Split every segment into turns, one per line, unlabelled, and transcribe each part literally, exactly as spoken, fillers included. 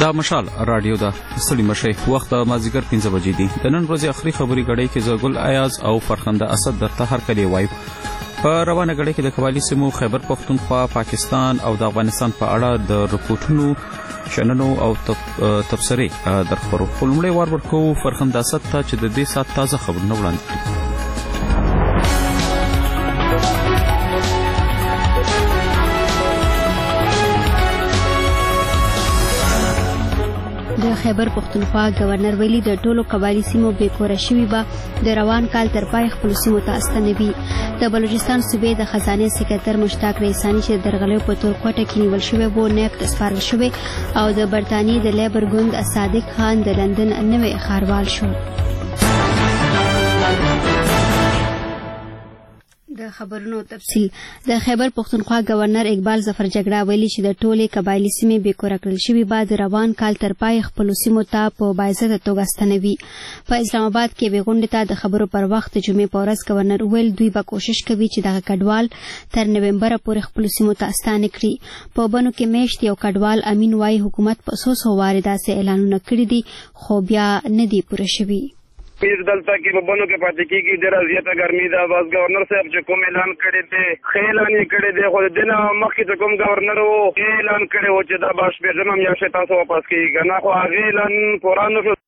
دا مشال رادیو دا ستړي مشي وخت مازیګر پنځه بجې دي. د نن ورځې اخري خبري غړې کې زګل ایاز او فرخنده اسد درته هر کلی وایو. په روانه غړې کې د قبایلی سیمو خیبر پختونخوا، پاکستان او د افغانستان په اړه د رپورټونو، شننو او تبصرې درخبرو. خپلمړی وار ورکو فرخنده اسد ته چې د دې سات تازه خبرونه وړاندې کړي.
د خیبر پختونخوا گورنر ویلي د ټولو قبایلی سیمو بې کوره شوي به د روان کال تر پای خپلو سیمو ته استنوي. د بلوچستان صوبې د خزانې سکرټر مشتاق ریسانی چې د درغلیو په تور کوټه کې نیول شوی و نیب ته سپارل شوی او د برطانیې د لیبر ګوند صادق خان د لندن نوی ښاروال شو. د خبرونو تفصیل. د خیبر پختونخوا گورنر اقبال ظفر جګړه ویلي چې د ټولې قبایلی سیمې بې کوره کړل شوي به د روان کال تر پای خپلو سیمو ته په باعزته توګه استنوي. په اسلام آباد کې یوې غونډې ته د خبرو پر وخت د جمعې په ورځ گورنر وویل دوی به کوشش کوي چې دغه کډوال تر نومبره پورې خپلو سیمو ته استانه کړي. په بنو کې میاشت یو کډوال امین وایي حکومت په څو څو وارې داسې اعلانونه کړي دي خو بیا نه دي پوره شوي.
پیر دلته کې په بنو کې پاتې کېږي ډېره زیاته ګرمي ده. بس ګورنر صاحب چې کوم اعلان کړی دی ښه اعلان یې کړی دی، خو د دې نه مخکې چې کوم ګورنر و ښه اعلان کړی و چې دا به شپږمه میاشت تاسو واپس کېږي که نه، خو هغې اعلان پوره نه شو.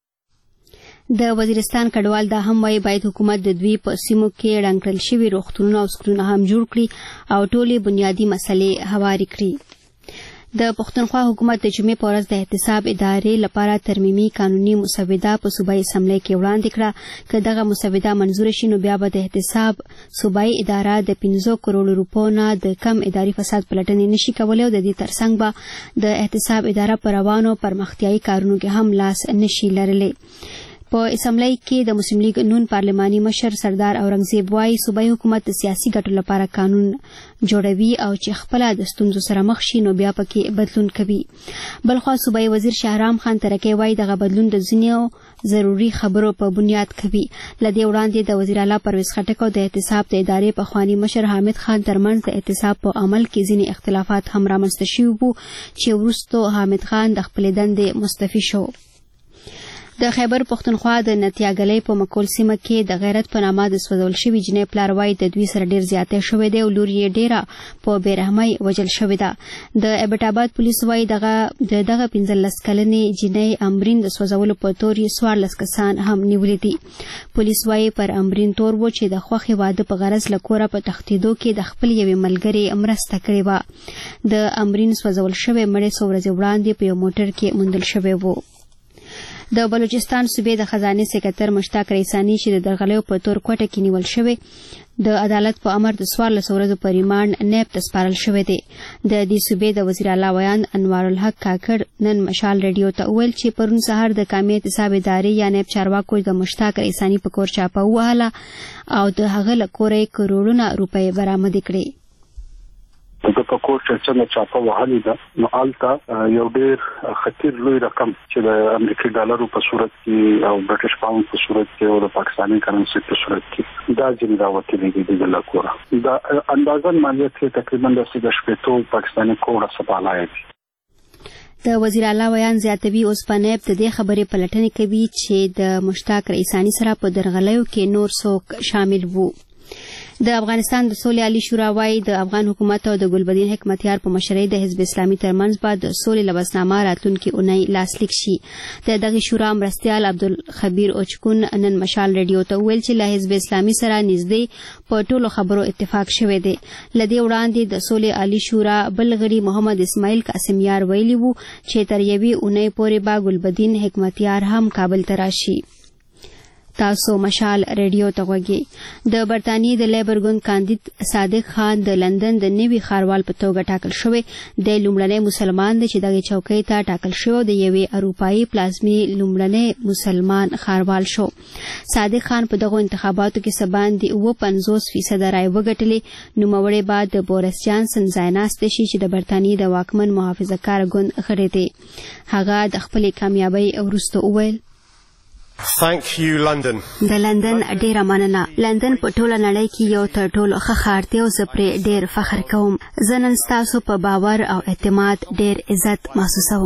د وزیرستان کډوال دا هم وایي باید حکومت د دوی په سیمو کې ړنګ کړل شوي روغتونونه او سکولونه هم جوړ کړي او ټولې بنیادي مسلې هوارې کړي. د پښتونخوا حکومت د جمعې په ورځ د احتساب ادارې لپاره ترمیمي قانوني مسوده په صوبایي اسمبلۍ کې وړاندې کړه. که دغه مسوده منظور شي نو بیا به د احتساب صوبایي اداره د پنځو کروڑو روپو نه د کم اداري فساد پلټنې نشي کولی او د دې ترڅنګ به د احتساب اداره په روانو پرمختیایي کارونو کې هم لاس نشي لرلی. په اسمبلۍ کې د مسلم لیگ نون پارلماني مشر سردار اورنګزیب وایي صوبایي حکومت د سیاسي ګټو لپاره قانون جوړوي او چې خپله د ستونزو سره مخ شي نو بیا پکې بدلون کوي. بلخوا صوبایي وزیر شهرام خان ترکی وایي دغه بدلون د ځینو ضروري خبرو په بنیاد کوي. له دې وړاندې د وزیر اعلی پرویز خټک او د احتساب د ادارې پخواني مشر حامد خان ترمنځ د احتساب په عمل کې ځینې اختلافات هم رامنځته شوي وو چې وروستو حامد خان د خپلې دندې مستعفي شو. د خیبر پختونخوا د نتیاګلۍ په مکول سیمه کې د غیرت په نامه د سوځول شوي جنۍ پلار وایي د دوی سره ډېر زیاتی شوی دی او لور یې ډېره په بېرحمۍ وژل شوې ده. د ایبټ آباد پولیس وایي دغه د دغه پنځلس کلنې جنۍ امرین د سوځولو په تور یې څوارلس کسان هم نیولي دي. پولیس وایي پر امرین تور و چې د خوښې واده په غرض له کوره په تښتېدو کې د خپل یوې ملګرې مرسته کړې وه. د امرین سوځول شوی مړی څو ورځې وړاندې په یو موټر کې موندل شوی و. د بلوچستان صوبې د خزانې سکرټر مشتاق ریسانی چې د درغلیو په تور کوټه کې نیول شوی د عدالت په امر د څوارلسو ورځو په ریمانډ نیب ته سپارل شوی دی. د دې صوبې د وزیر اعلی ویاند انوار الحق کاکړ نن مشال ریډیو ته وویل چې پرون سهار د قامي احتساب ادارې یا نیب چارواکو د مشتاق ریسانی په کور چاپه ووهله او د هغه له کوره یې کروړونه روپۍ برآمدې کړې.
د په کور چې څنګه چاپه وهلې ده نو هلته یو ډېر خطیر لوی رقم چې د امریکایي ډالرو په صورت کې او برټش پاوند په صورت کې او د پاکستاني کرنسي په صورت کې دا ځینې راوتلي دي د له کوره. دا اندازن مالیت کې تقریبا د شپېتو پاکستاني کوړه سپاله دي.
د وزیر اعلی ویان زیاتوي اوس په نیب د دې خبرې پلټنې کوي چې د مشتاق ریسانی سره په درغلیو کې نور څوک شامل وو. د افغانستان د سولې عالی شورا وایي د افغان حکومت او د ګلبدین حکمتیار په مشرۍ د حزب اسلامي ترمنځ به د سولې لبسنامه راتلونکي اونۍ لاسلیک شي. د دغې شورا مرستیال عبدالخبیر اوچکون نن مشال ریډیو ته وویل چې له حزب اسلامي سره نږدې په ټولو خبرو اتفاق شوی دی. له دې وړاندې د سولې عالی شورا بل غړي محمد اسماعیل قاسمیار ویلي وو چې تر یوې اونۍ پورې به ګلبدین حکمتیار هم کابل ته راشي. تاسو مشال ریډیو ته غوږی. د برطانیې د لیبر ګوند کاندید صادق خان د لندن د نوي ښاروال په توګه ټاکل شوی. د لومړنی مسلمان دی چې دغې چوکۍ ته ټاکل شوی او د یوې اروپایي پلازمې لومړنی مسلمان ښاروال شو. صادق خان په دغو انتخاباتو کې څه باندې اووه پنځوس فیصده رایې وګټلې. نوموړی به د بوریس جانسن ځایناستی شي چې د برطانیې د واکمن محافظه‌کاره ګوند غړی دی. هغه د خپلې کامیابۍ وروسته وویل
Thank you, London.
د لندن ډیره مننه. لندن په ټوله نړۍ کې یو تر ټولو ښه ښار دی او زه پرې ډیر فخر کوم. زه نن ستاسو په باور او اعتماد ډیر عزت محسوسوم.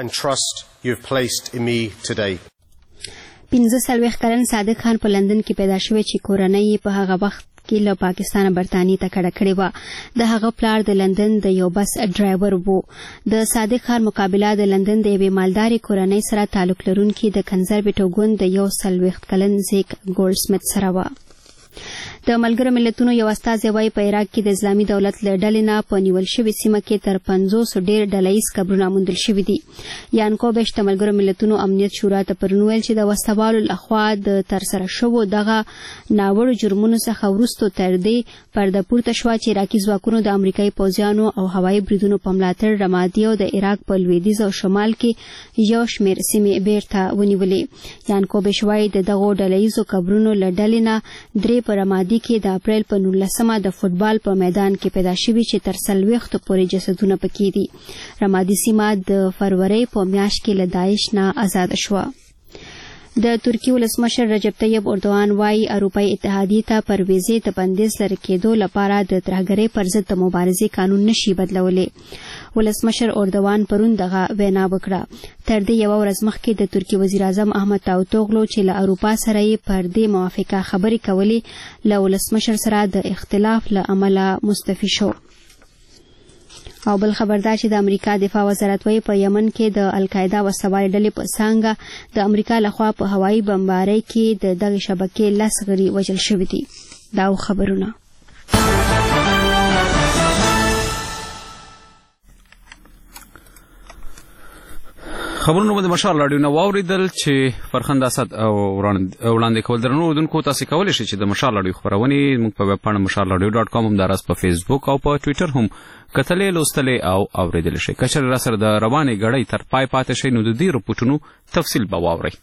and trust you have placed in me today.
پنځه څلوېښت کلن صادق خان په لندن کې پیدا شوی چې کورنۍ یې په هغه وخت کې له پاکستانه برطانیې ته کډه کړې وه. د هغه پلار د لندن د یو بس ډرایور و. د صادق خان مقابله د لندن د یوې مالدارې کورنۍ سره تعلق لرونکي د کنزربیټو ګوند د یو څلوېښت کلن زیک ګولډسمت سره وه. د ملګرو ملتونو یو استازی وایي په عراق کې د اسلامي دولت له ډلې نه په نیول شوې سیمه کې تر پنځوس ډېر ډله ییز قبرونه موندل شوي دي. یان کوبش د ملګرو ملتونو امنیت شورا ته پرون ویل چې د وسوالو لخوا د ترسره شوو دغه ناوړو جرمونو څخه وروسته تر دې پرده پورته شوه چې عراقي ځواکونو د امریکایي پوځیانو او هوایي بریدونو په ملاتړ رمادي او د عراق په لویدیځ او شمال کې یو شمېر سیمې بیرته ونیولې. یان کوبش وایي د دغو ډله ییزو قبرونو له ډلې نه درې په رمادي کې د اپریل په نولسمه د فوټبال په میدان کې پیدا شوي چې تر څلوېښتو پورې جسدونه پکې دي. رمادي سیمه د فروری په میاشت کې له داعش نه آزاده شوه. د ترکیې ولسمشر رجب طیب اردوغان وایي اروپایي اتحادیې ته پر ویزې د بندیز لرې کېدو لپاره د ترهګرۍ پر ضد د مبارزې قانون نشي بدلولی. ولسمشر اردوغان پرون دغه وینا وکړه. تر دې یوه ورځ مخکې د ترکیې وزیراعظم احمد داوتوغلو چې له اروپا سره یې پر دې موافقه خبرې کولې له ولسمشر سره د اختلاف له امله مستعفي شو. او بل خبردار چې د امریکا دفاع وزارت وایي په یمن کې د القاعده وسوالې ډلې په څانګه د امریکا لخوا په هوایي بمبارۍ کې د دغې شبکې لس غړي وژل شوي دي. دا خبرونه
خبرونه به د مشال راډیو نه واوریدل چې فرخنده اسد او وړاندې کول درنو اوردونکو تاسو کولی شئ چې د مشال راډیو خبرونه موږ په ویب پاڼه مشال راډیو ډاټ کام هم دراز په فیسبوک او په ټوئیټر هم کتلې لوستلې او اوریدل شئ. کچر را سره د روانې غړۍ تر پای پاتې شئ نو د دې رپورټونو تفصیل به واورئ.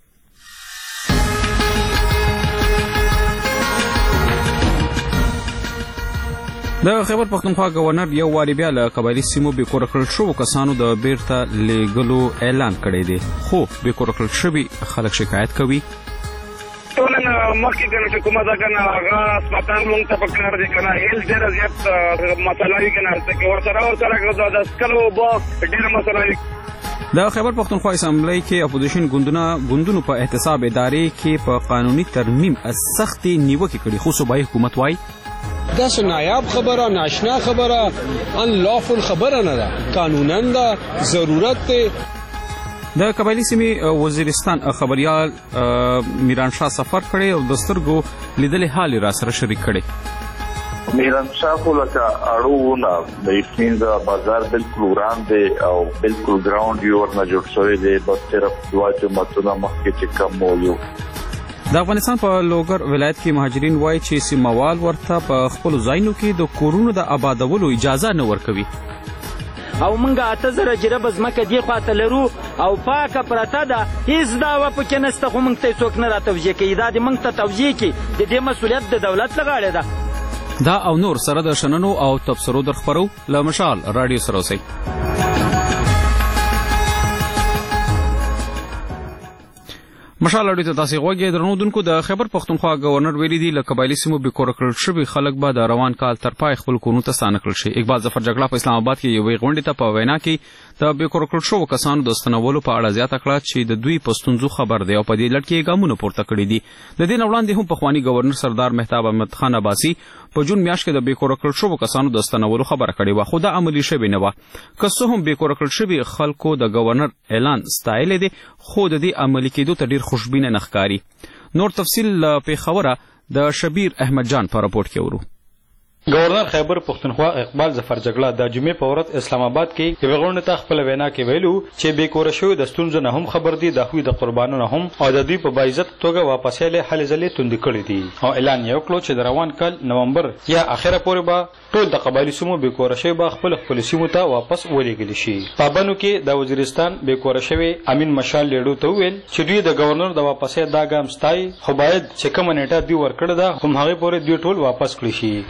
د خیبر پختونخوا گورنر یو واري بیا له قبایلي سیمو بې کوره کړل شوو کسانو د بیرته لیږلو اعلان کړی دی، خو بې کوره کړل شوي خلک شکایت کوي.
ټولنه مخکې کنه چې کومه ده کنه هغه اسپتال مونږ ته پکار دی کنه هیل ډېره زیات مسله وي کنه چې ورسره ورسره د سکلو اوبه ډېره مسله وي.
د خیبر پختونخوا اسمبلی کې اپوزیشن ګوندونه ګوندونو په احتساب ادارې کې په قانوني ترمیم سختې نیوکې کړي، خو صوبایي حکومت وایي
دا څه نایاب خبره، ناشنا خبره، ان لافل خبره نه ده، قانونا ده، ضرورت دی.
د قبایلي سیمې وزیرستان خبریال میران شاه سفر کړی او د سترګو لیدلې حال را سره شریک کړی.
میران شاه خو لکه اړو نه د اسمینځه بازار بالکل وړاندې او بالکل ګراوند یو ورنه جوړ شوی دی، بس صرف دوه جوماتونه مخکې چې کم مو یو.
د افغانستان په لوګر ولایت کې مهاجرین وایي چې سیموال ورته په خپلو ځایونو کې د کورونو د آبادولو اجازه نه ورکوي.
او موږ اته زره جربه ځمکه دې خواته لرو او پاکه پرته ده، هېڅ دعوه پکې نشته، خو موږ ته څوک نه راتوجیه کوي. دا د موږ ته توجیه کړي، د دې مسؤلیت د دولت له غاړې ده.
دا او نور سره د شننو او تبصرو در خپرو له مشال راډیو سره اوسئ. مشال اړیته تاسو غوږی درنودونکو د خیبر پختونخوا گورنر ویلي دی له قبایلي سیمو بې کوره کړل شوي خلک به د روان کال تر پای خپل کورونو ته ستانه کړل شي. اقبال ظفر جګړه په اسلام آباد کې یوې غونډې ته په وینا کې د بې کوره کړل شوو کسانو د ستنولو په اړه زیاته کړه چې د دوی په ستونزو خبر دی او په دې لړ کې ګامونه پورته کړي دي. د دې نه وړاندې هم پخواني گورنر سردار مهتاب احمد خان عباسي په جون میاشت کې د بې کوره کړل شوو کسانو د ستنولو خبره کړې وه، خو دا عملي شوې نه وه. که څه هم بې کوره کړل شوي خلکو د گورنر اعلان ستایلی دی، خو د دې عملي کېدو ته ډېر خوشبینه نه ښکاري. نور تفصیل پیښوره د شبیر احمد جان په راپورټ کې ورو.
گورنر خیبر پختونخوا اقبال ظفر جګړه د جمعې په ورځ اسلام آباد کې یوه غونډه ته خپل وینا کې ویلو چې بې کوره شوي د ستونزو نه هم خبر دي، د هغوی د قربانو نه هم، او د دوی په باعزت توګه واپس یې هلې ځلې توندې کړي دي. او اعلان یې وکړو چې د روان کال نومبر یا اخره پورې به ټول د قبایلي سیمو بې کوره شوي به خپل خپلو سیمو ته واپس ولېږلي شي. پابندو کې د وزیرستان بې کوره شوي امین مشال لیډو ته وویل چې دوی د گورنر د واپسۍ دا ګام ستایي، خو باید چې کومه نیټه دوی ورکړې ده هم هغې پورې دوی ټول واپس کړي شي.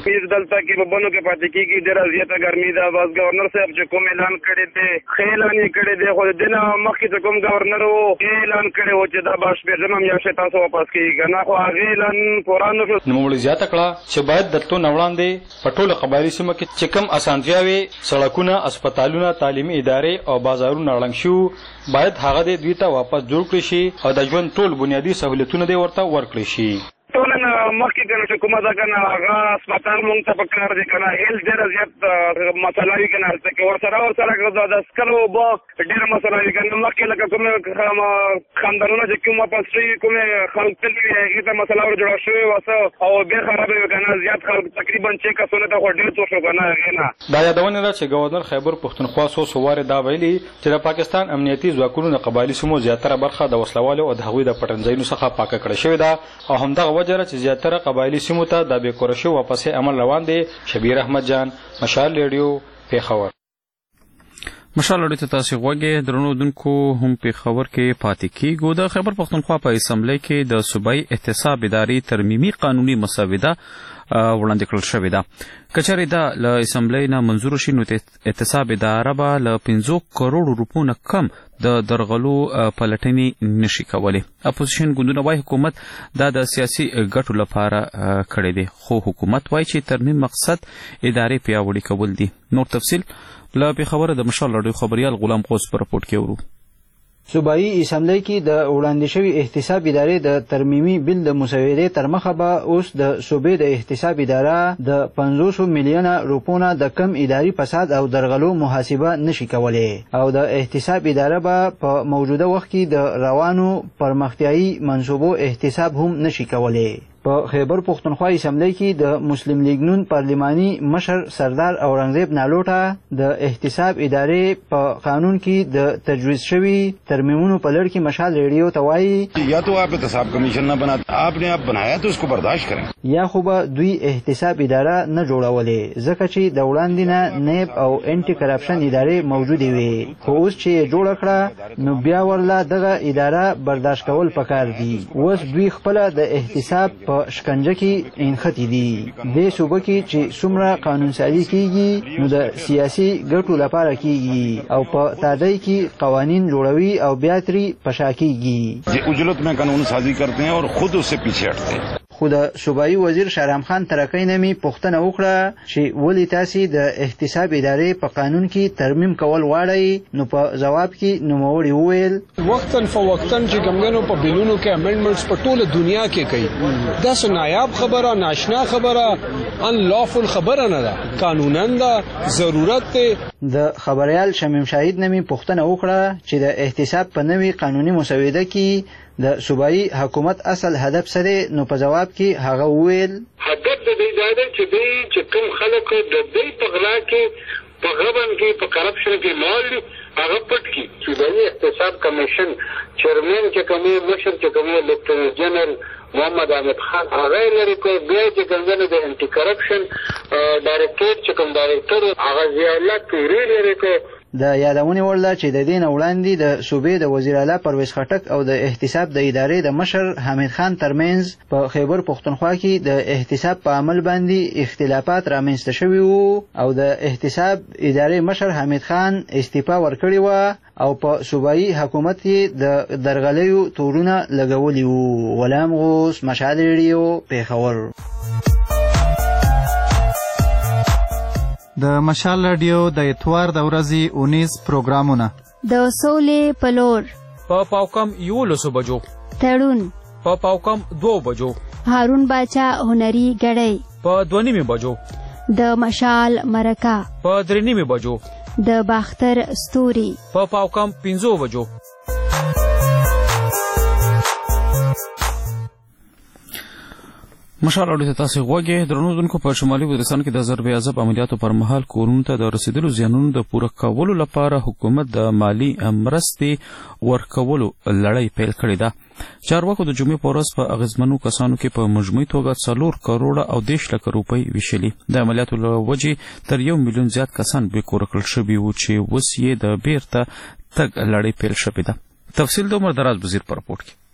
الته کې په بنو کې پاتې کیږي ډېره زیاته ګرمي ده. بس گورنر صاحب چې کوم اعلان کړی دی ښه اعلان یې کړی دی خو د نه مخکې چې کوم گورنر و اعلان کړی و چې دا به شپږمه میاشت تاسو واپس کیږي کنه خو هغه اعلان پورا نه شو.
نوموړي زیاته کړه چې باید د ټولو وړاندې په ټولو قبایلي سیمو کې چې کوم اسانتیاوې سړکونه هسپتالونه تعلیمي ادارې او بازارونه ړنګ شو باید هغه د دوی ته واپس جوړ کړي شي او د ژوند ټول بنیادي سہولتونه دې ورته ورکړي شي.
ټول نه مخکې کنه چې کومه ده کنه هغه هسپتال مونږ ته پکار دی کنه هیل ډېره زیات مسله وي کنه هلته کې ورسره ورسره د سکلو اوبه ډېره مسله وي کنه مخکې لکه کومې خاندانونه چې کوم واپس شوي کومې خلک تللي وي هغې ته مسله ور جوړه شوې وه څه او بیا خرابه وي کنه زیات خلک تقریبا چې کسونه ته خو ډېر څه شو کنه هغې نه.
دا یادونه ده چې ګورنر خیبر پښتونخوا څو څو وارې دا ویلي چې د پاکستان امنیتي ځواکونو د قبایلي سیمو زیاتره برخه د وسلوالو او د هغوی د پټنځایونو څخه پاکه کړې شوې ده او همدغه وجه ده چې زیاتره قبایلي سیمو ته د بېکوره شوو واپسې عمل روان دی. شبیر احمد جان، مشال ریډیو، پیښور.
مشال ریډیو ته تاسو غوږی درنو دونکو هم پیښور کې پاتې کیږو. د خیبر پښتونخوا په اسمبلی کې د صوبایي احتساب ادارې ترمیمي قانوني مسوده وړاندې کړل شوې ده. که چېرې دا له اسمبلی نه منظور شي نو احتساب اداره به له پنځو کروړو روپو نه کم د درغلو پلټنې نشي کولی. اپوزیشن ګوندونه وایي حکومت دا د سیاسي ګټو لپاره کړی دی خو حکومت وایي چې ترمیم مقصد ادارې پیاوړي کول دي. نور تفصیل له پیښوره د مشال راډیو خبریال غلام قوس په رپورټ کې ورو.
صوبایي اسمبلی کې د وړاندې شوي احتساب ادارې د ترمیمي بل د مسودې تر مخه به اوس د صوبې د احتساب اداره د پنځوس میلیونه روپو نه د کم اداري فساد او درغلو محاسبه نشي کولی او د احتساب اداره به په موجوده وخت کې د روانو پرمختیایي منصوبو احتساب هم نشي کولی. په خیبر پښتونخوا اسمبلی کې د مسلم لیگ نون پارلماني مشر سردار اورنګزیب نالوټه د احتساب ادارې په قانون کې د تجویز شوي ترمیمونو په لړ کې مشال ریډیو ته وایي
یا تو آپ احتساب کمیشن نہ بنا آپ نے آپ بنایا تو اس کو برداشت کریں
یا خو به دوی احتساب اداره نه جوړولې ځکه چې د وړاندې نه نیب او انټي کرپشن ادارې موجودې وي خو اوس چې یې جوړه کړه نو بیا ورله دغه اداره برداشت کول پکار دي. اوس دوی خپله د احتساب په شکنجه کې انختی دي. دې صوبه کې چې څومره قانونسازي کیږي نو د سیاسي ګټو لپاره کیږي او په تادی کې قوانین جوړوي او بیا ترې پشا کیږي.
اجلت میں قانون سازی کرتے ہیں اور خود اس سے پیچھے ہٹتے ہیں.
خو د صوبایي وزیر شهرام خان ترکی نه مې پوښتنه وکړه چې ولې تاسې د احتساب ادارې په قانون کې ترمیم کول غواړئ نو په ځواب کې نوموړي وویل
وقتاً فوقتاً چې کومګنو په بلونو کې امندمنټس په ټوله دنیا کې کوي دا څه نایاب خبره ناشنا خبره ان لافل خبره نه ده قانونا ده ضرورت دی.
د خبريال شمیم شاهد نه مې پوښتنه وکړه چې د احتساب په نوي قانوني مسوده کې د صوبایي حکومت اصل هدف څه دی نو په جواب کې هغه وویل
هدف د دې دا دی چې دوی چې کوم خلک د دې په غلا کې په غبن کې په کرپشن کې مال دي هغه پټ کړي. صوبایي احتساب کمیشن چیرمن چې کومې مشر چې کومې لیفټننټ جنرال محمد حامد خان هغه لري کوي بیا چې څنګه د انټي کرپشن ډایریکټریټ چې کوم ډایریکټر هغه ضیاء الله پیری لري کوي.
د یادونې وړ ده چې د دې نه وړاندې د صوبې د وزیر اعلی پرویز خټک او د احتساب د ادارې د مشر حمید خان ترمنځ په خیبر پښتونخوا کې د احتساب په عمل باندې اختلافات رامنځته شوي وو او د احتساب ادارې مشر حمید خان استعفا ورکړې وه او په صوبایي حکومت کې د درغلیو تورونه لګولي وو. غلام غوث، مشال ریډیو، پیښور.
د مشال راډیو د اتوار د ورځې اونیز پروګرامونه
د سولې پلور
په پاوکم یولسو بجو
تړون
په پاوکم دو بجو
هارون باچا هنري غړی
په دونیمه بجو
د مشال مرکا
په درنیمه بجو
د باختر ستوري
په پاوکم پنځو بجو. مشال اړیته تاسو غوږی درنو دونکو په شمالي وزیرستان کې د ضرب عذاب عملیاتو پر مهال کورونو ته د رسیدلو زیانونو د پوره کولو لپاره حکومت د مالی مرستې ورکولو لړۍ پیل کړې ده. چارواکو د جمعې په ورځ په اغیزمنو کسانو کې په مجموعي توګه څلور کروړه او دېرش لکه روپۍ ویشلي. د عملیاتو له وجې تر یو میلیون زیات کسان بېکوره کړل شوي وو چې اوس یې د بیرته تګ لړۍ پیل شوې ده. تفصیل د عمر دراز وزیر په رپورټ کې.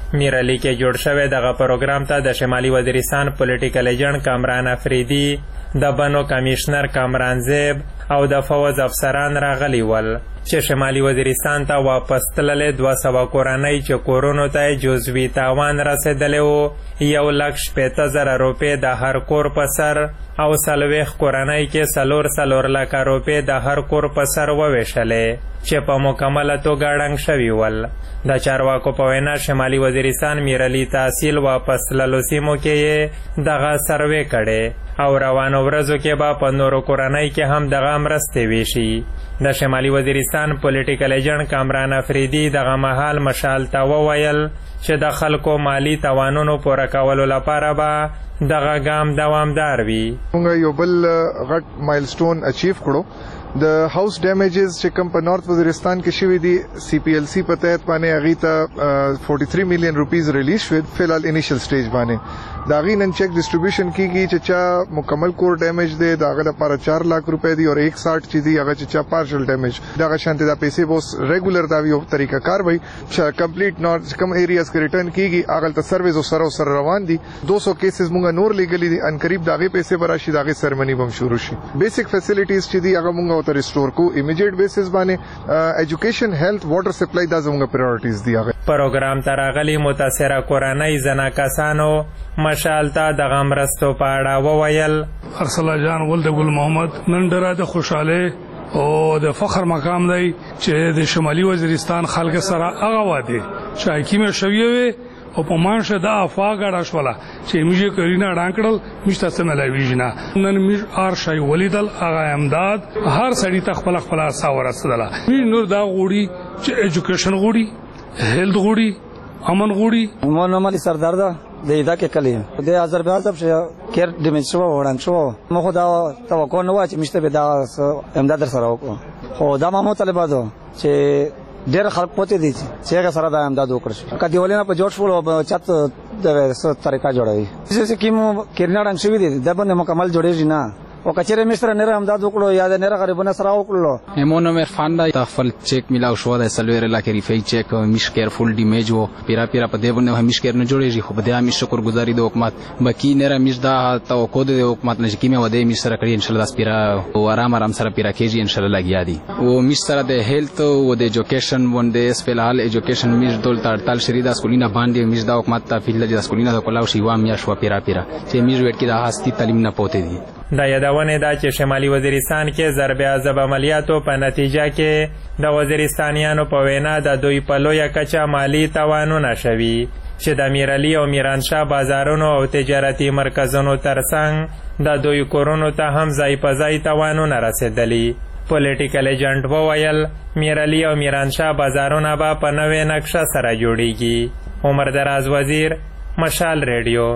میرعلی کې جوړ شوی دغه پروګرام ته د شمالي وزیرستان پولیټیکل ایجنټ کامران افریدي، د بنو کمیشنر کامران زیب او د فوز افسران راغلي ول چې شمالي وزیرستان ته واپس تللې دوه سوه کورنۍ چې کورونو ته جزوي تاوان رسېدلی و، یو لک شپېته زره روپۍ د هر کور په سر او څلوېښت کورنۍ کې څلور څلور لکه روپۍ د هر کور په سر وویشلې چې په مکمله توګه ړنګ شوي ول. د چارواکو په وینا شمالي وزیرستان میرعلي تحصیل واپس تللو سیمو کې یې دغه سروې کړې او روانو ورځو کې به په نورو کورنۍ کې هم دغه مرستې ویشي. د شمالي وزیرستان پولیټیکل ایجنټ کامران افریدي دغه مهال مشال ته وویل چې د خلکو مالی توانونو پوره کولو لپاره به دغه ګام دوامدار وي.
موږ یو بل غټ مایلسټون اچیو کړو. د هاوس ډیمیجز چې کوم په نارث وزیرستان کې شوي دي سی پی ایل سی په تحت باندې هغې ته فورټي تھری میلیون روپیز ریلیز شوي فی الحال انیشل سټیج باندې. د هغې نن چیک ډسټریبیوشن کیږي چې چا مکمل کور ډیمیج دی د هغه لپاره چار لاک روپۍ دي او ایک ساټ چې دي هغه چې چا پارشل ډیمیج دغه شانتې دا پیسې به اوس ریګولر دا یو طریقه کار وي چې کمپلیټ نارث کوم ایریاز کې ریټرن کیږي هغه ته سرویز او سره سره روان دي. دو سو کیسز مونږ نور لیګلی دي ان قریب د هغې پیسې به راشي د هغې سرمني به هم شروع شي. بیسک فیسیلیټیز چې دي هغه مونږ ورته ریسټور کو امیډیټ بیسس باندې. ایجوکیشن هیلث واټر سپلای دا زموږ پرایورټیز دي. هغه
پروګرام ته راغلي متاثره کورنۍ زنا کسانو مشال ته دغه مرستو په اړه وویل.
ارسلا جان ول د ګل محمد نن ډېره د خوشاله او د فخر مقام دی چې د شمالي وزیرستان خلک سره هغه واده چې حکیمه شوی وي او په مانشه دا افوا غاډه شوله چې میږي کرینا ډانکړل مشته سم لایوي نه نن میږ ار شای ولیدل هغه امداد هر سړی تخپل خپل اساور رسدله. نور دا غوړي چې ایجوکیشن غوړي، هیلث غوړي، امن غوړي.
مو نومالي سردار دا د ادا کې کلی د آذربایجان څخه کیر ډیمیج شو وړاندې شو. مخ دا توقع نه و چې مشته به دا امداد سره وکړو خو دا مو طالبانو چې ډېر خلک پوتې دي چې هغه سره د امداد وکړي. کدی ولینه په جوړ شو او چت د طریقه جوړوي چې کیمو کیرناډن شوی دي د باندې مکمل جوړیږي نه او کچره مستر نه امداد وکړو یا د نه غریبونو سره وکړو.
همونو عرفان دا تخفل چیک ملاو شو د سلویر علاقې ریفای چیک میش کیر فول ډیمیج وو پیرا پیرا په دې باندې همیش کیر نه جوړیږي خو په دې همیش شکر گزاري د حکومت بکی نه میش دا توقع د حکومت نه کیمه ودې میش سره کړی ان شاء الله داس پیرا او آرام آرام سره پیرا کېږي ان شاء الله لګیا دي. او میش سره د هیلث او د ایجوکیشن باندې فلحال ایجوکیشن میش دول تړتل شریدا سکولینه باندې میش دا حکومت ته فیل د سکولینه د کولاو شی وام یا شو پیرا پیرا چې میش وټ کې د هستی تعلیم نه پوتې دي.
دا یادونه ده چې شمالي وزیرستان کې ضرب عذاب عملیاتو په نتیجه کې د وزیرستانیانو په وینا د دوی په لویه کچه مالی تاوانونه شوي چې د میرعلي او میرانشاه بازارونو او تجارتي مرکزونو ترڅنګ د دوی کورونو ته هم ځای په ځای تاوانونه رسېدلي. پولیټیکل ایجنټ وویل میرعلي او میرانشاه بازارونه به په نوې نقشه سره جوړیږي. عمر دراز وزیر، مشال ریډیو،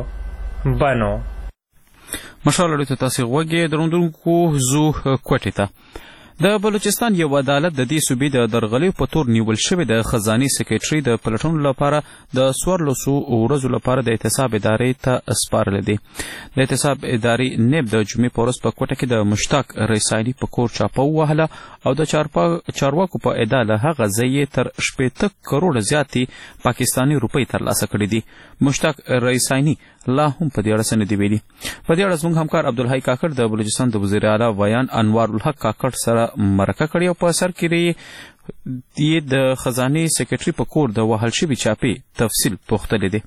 بنو.
مشال اړیته تاسو غوږی دروندونکو زو کوټې ته. د بلوچستان یو عدالت د دې صوبې د درغلیو په تور نیول شوې د خزاني سکریټري د پلټنو لپاره د څوارلسو ورځو لپاره د احتساب ادارې ته سپارلی دی. د احتساب ادارې نیب د جمعې په ورځ په کوټه کې د مشتاق ریسایلي په کور چاپه ووهله او د چارواکو په ادعا له هغه ځای یې تر شپېته کروړه زیاتې پاکستاني روپۍ ترلاسه کړي دي. مشتاق ریسایلي لا هم په دې اړه څه نه دي ویلي. په دې اړه زموږ همکار عبدالحی کاکړ د بلوچستان د وزیر اعلی ویان انوار الحق کاکړ سره مرکه کړې او په سر کې یې د خزانې سکریټري په کور د وهل شوي چاپې تفصیل پوښتلی دی.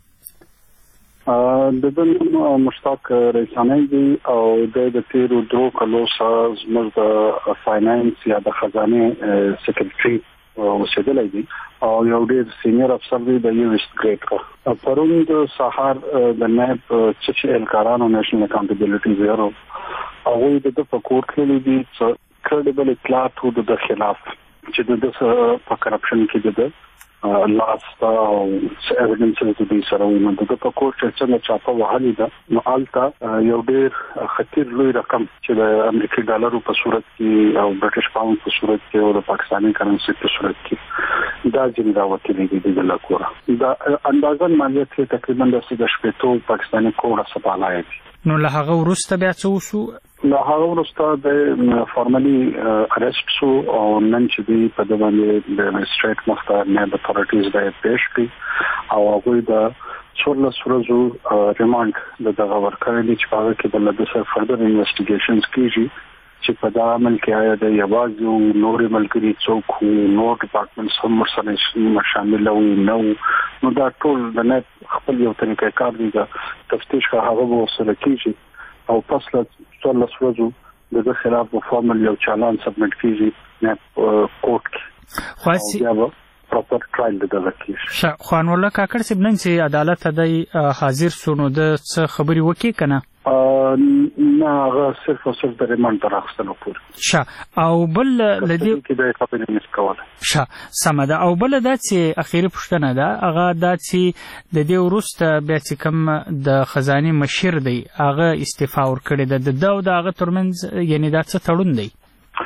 د ده نوم مشتاق ریسانی دی او د تیرو درو کلو څخه زموږ د فاینانس یا د خزانې سکریټري اوسېدلی دی او یو ډېر سینیر افسر دی د یو ویسټ ګریډ ښه. پرون د سهار د نیب چیف اهلکارانو نیشنل اکاونټیبلیټي بیورو هغوی د ده په کور تللي دي څه کریډیبل اطلاعات و د ده خلاف چې د ده په کرپشن کې د ده لاس او ایویډنسز د دوی سره وي. نو د ده په کور چې څنګه چاپه وهلې ده نو هلته یو ډېر خطیر لوی رقم چې د امریکایي ډالرو په صورت کې او برټش پاوند په صورت کې او د پاکستاني کرنسي په صورت کې دا ځینې راوتلي دي د ده کوره. دا اندازاً مالیات یې تقریبا د شپېتو پاکستاني کروړه څخه بالای دي.
نو له هغه وروسته بیا څه وشو؟
نو هغه وروسته د فارملی ارست شو او نن چې دی په د باندې د میجستریټ مختار نه د اتھارټیز د پیش کړي او هغه د څوارلس ورځو ریمانډ د دغه ورکړل چې هغه کې د لدسر فردر انویسټیګیشنز کیږي چې په دا عمل کې آیا د یوازې نورې ملګري څوک نور ډپارټمنټس هم ورسره شامل وو نو نو دا ټول د نه خپل یو طریقې کار دی د تفتیش هغه وسره کیږي او پس له څلور ورځې د خلاف په فارمل یو چالان سبمټ کیږي نه کوټ کې
خاصي
پراپر ټرایل د دغه
ش خوان الله کاکړ سیب نن چې عدالت د حاضر سونو د خبري وکي کنه
نه هغه صرف او صرف د ریمانډ تر اخستلو پورې
ش او بل لدی
کې د خبرې مس کوله
ش سمده او بل د چې اخیری پښتنه ده هغه د چې د دې ورسته بیا چې کوم د خزانه مشر دی هغه استعفا ور کړی ده د داو د هغه ترمنځ یعنی دا څه تړون دی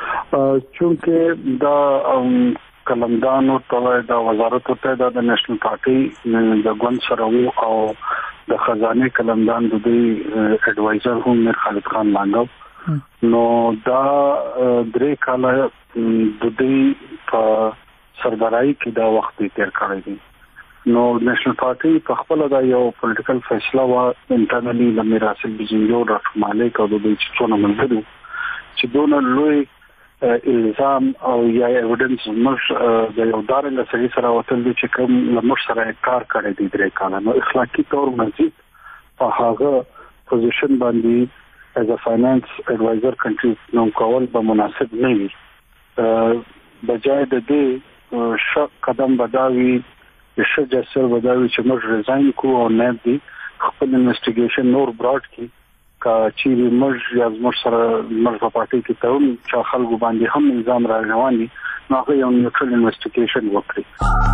چونکه دا کلمدانو ته د وزارت ته د نېشنل پارټي د ګوند سره وو او د خزانه کلمدان د دوی اډوایزر هم میر خالد خان لانګو نو دا درې کاله د دوی په سربراهي کې دا وخت تیر کړی دی نو نېشنل پارټي په خپل دا یو پولیټیکل فیصله وا انټرنلی د میراث بزنګو راټ مالک او د دوی څونه منځرو چې دونه لوی الزام او یا ایویډنس مش د یو دارنګ سړي سره وتل دي چې کوم لمر سره کار کړی دی درې کاله نو اخلاقی تور مزید په هغه پوزیشن باندې از ا فاینانس ایڈوایزر کنټری نو کول به مناسب نه وي بجای د دې شک قدم بداوي چې جسر بداوي چې موږ ریزاین کو او نه دی خپل انویسټیګیشن نور براډ کی کا چې موږ یا موږ سره موږ په پارټي کې ته هم چې خلکو باندې هم نظام را روان دي نو هغه یو نیوټرل انویسټیګیشن وکړي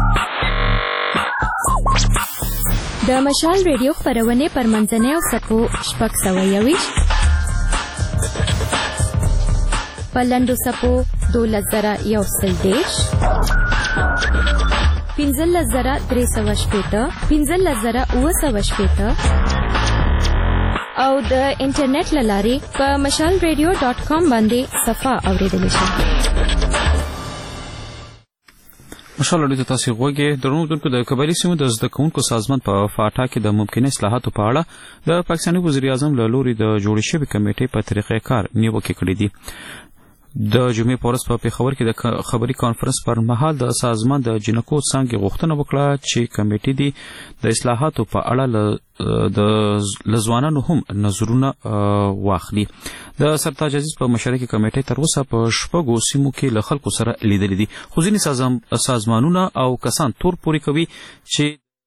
د مشال ریډیو خبرونه پر منځنۍ او سکو شپږ سوه یویشت پلندو سپو دولس زره یو سل دېرش پنځلس زره درې سوه شپېته پنځلس زره اووه سوه شپېته او د انټرنیټ لارې په مشال ریډیو ډاٹ کام باندې صفه اوریدل شي
مشال ریډیو تاسو غوږی درنو دونکو د کبالي سیمو د زده کوونکو سازمان په فاټا کې د ممکنه اصلاحاتو په اړه د پاکستاني وزیر اعظم له لوري د جوړ شوی کمیټې په طریقې کار نیوکه کړې دي د جمعې په ورځ په پیښور کې د خبري کانفرنس پر مهال د سازمان د جنکو څنګه غوښتنه وکړه چې کمیټې دی د اصلاحاتو په اړه د لزوانانو هم نظرونه واخلي د سرتاج عزیز په مشرۍ کې کمیټې تر اوسه په شپږو سیمو کې له خلکو سره لیدلې دي خو ځینې سازمانونه او کسان تور پورې کوي چې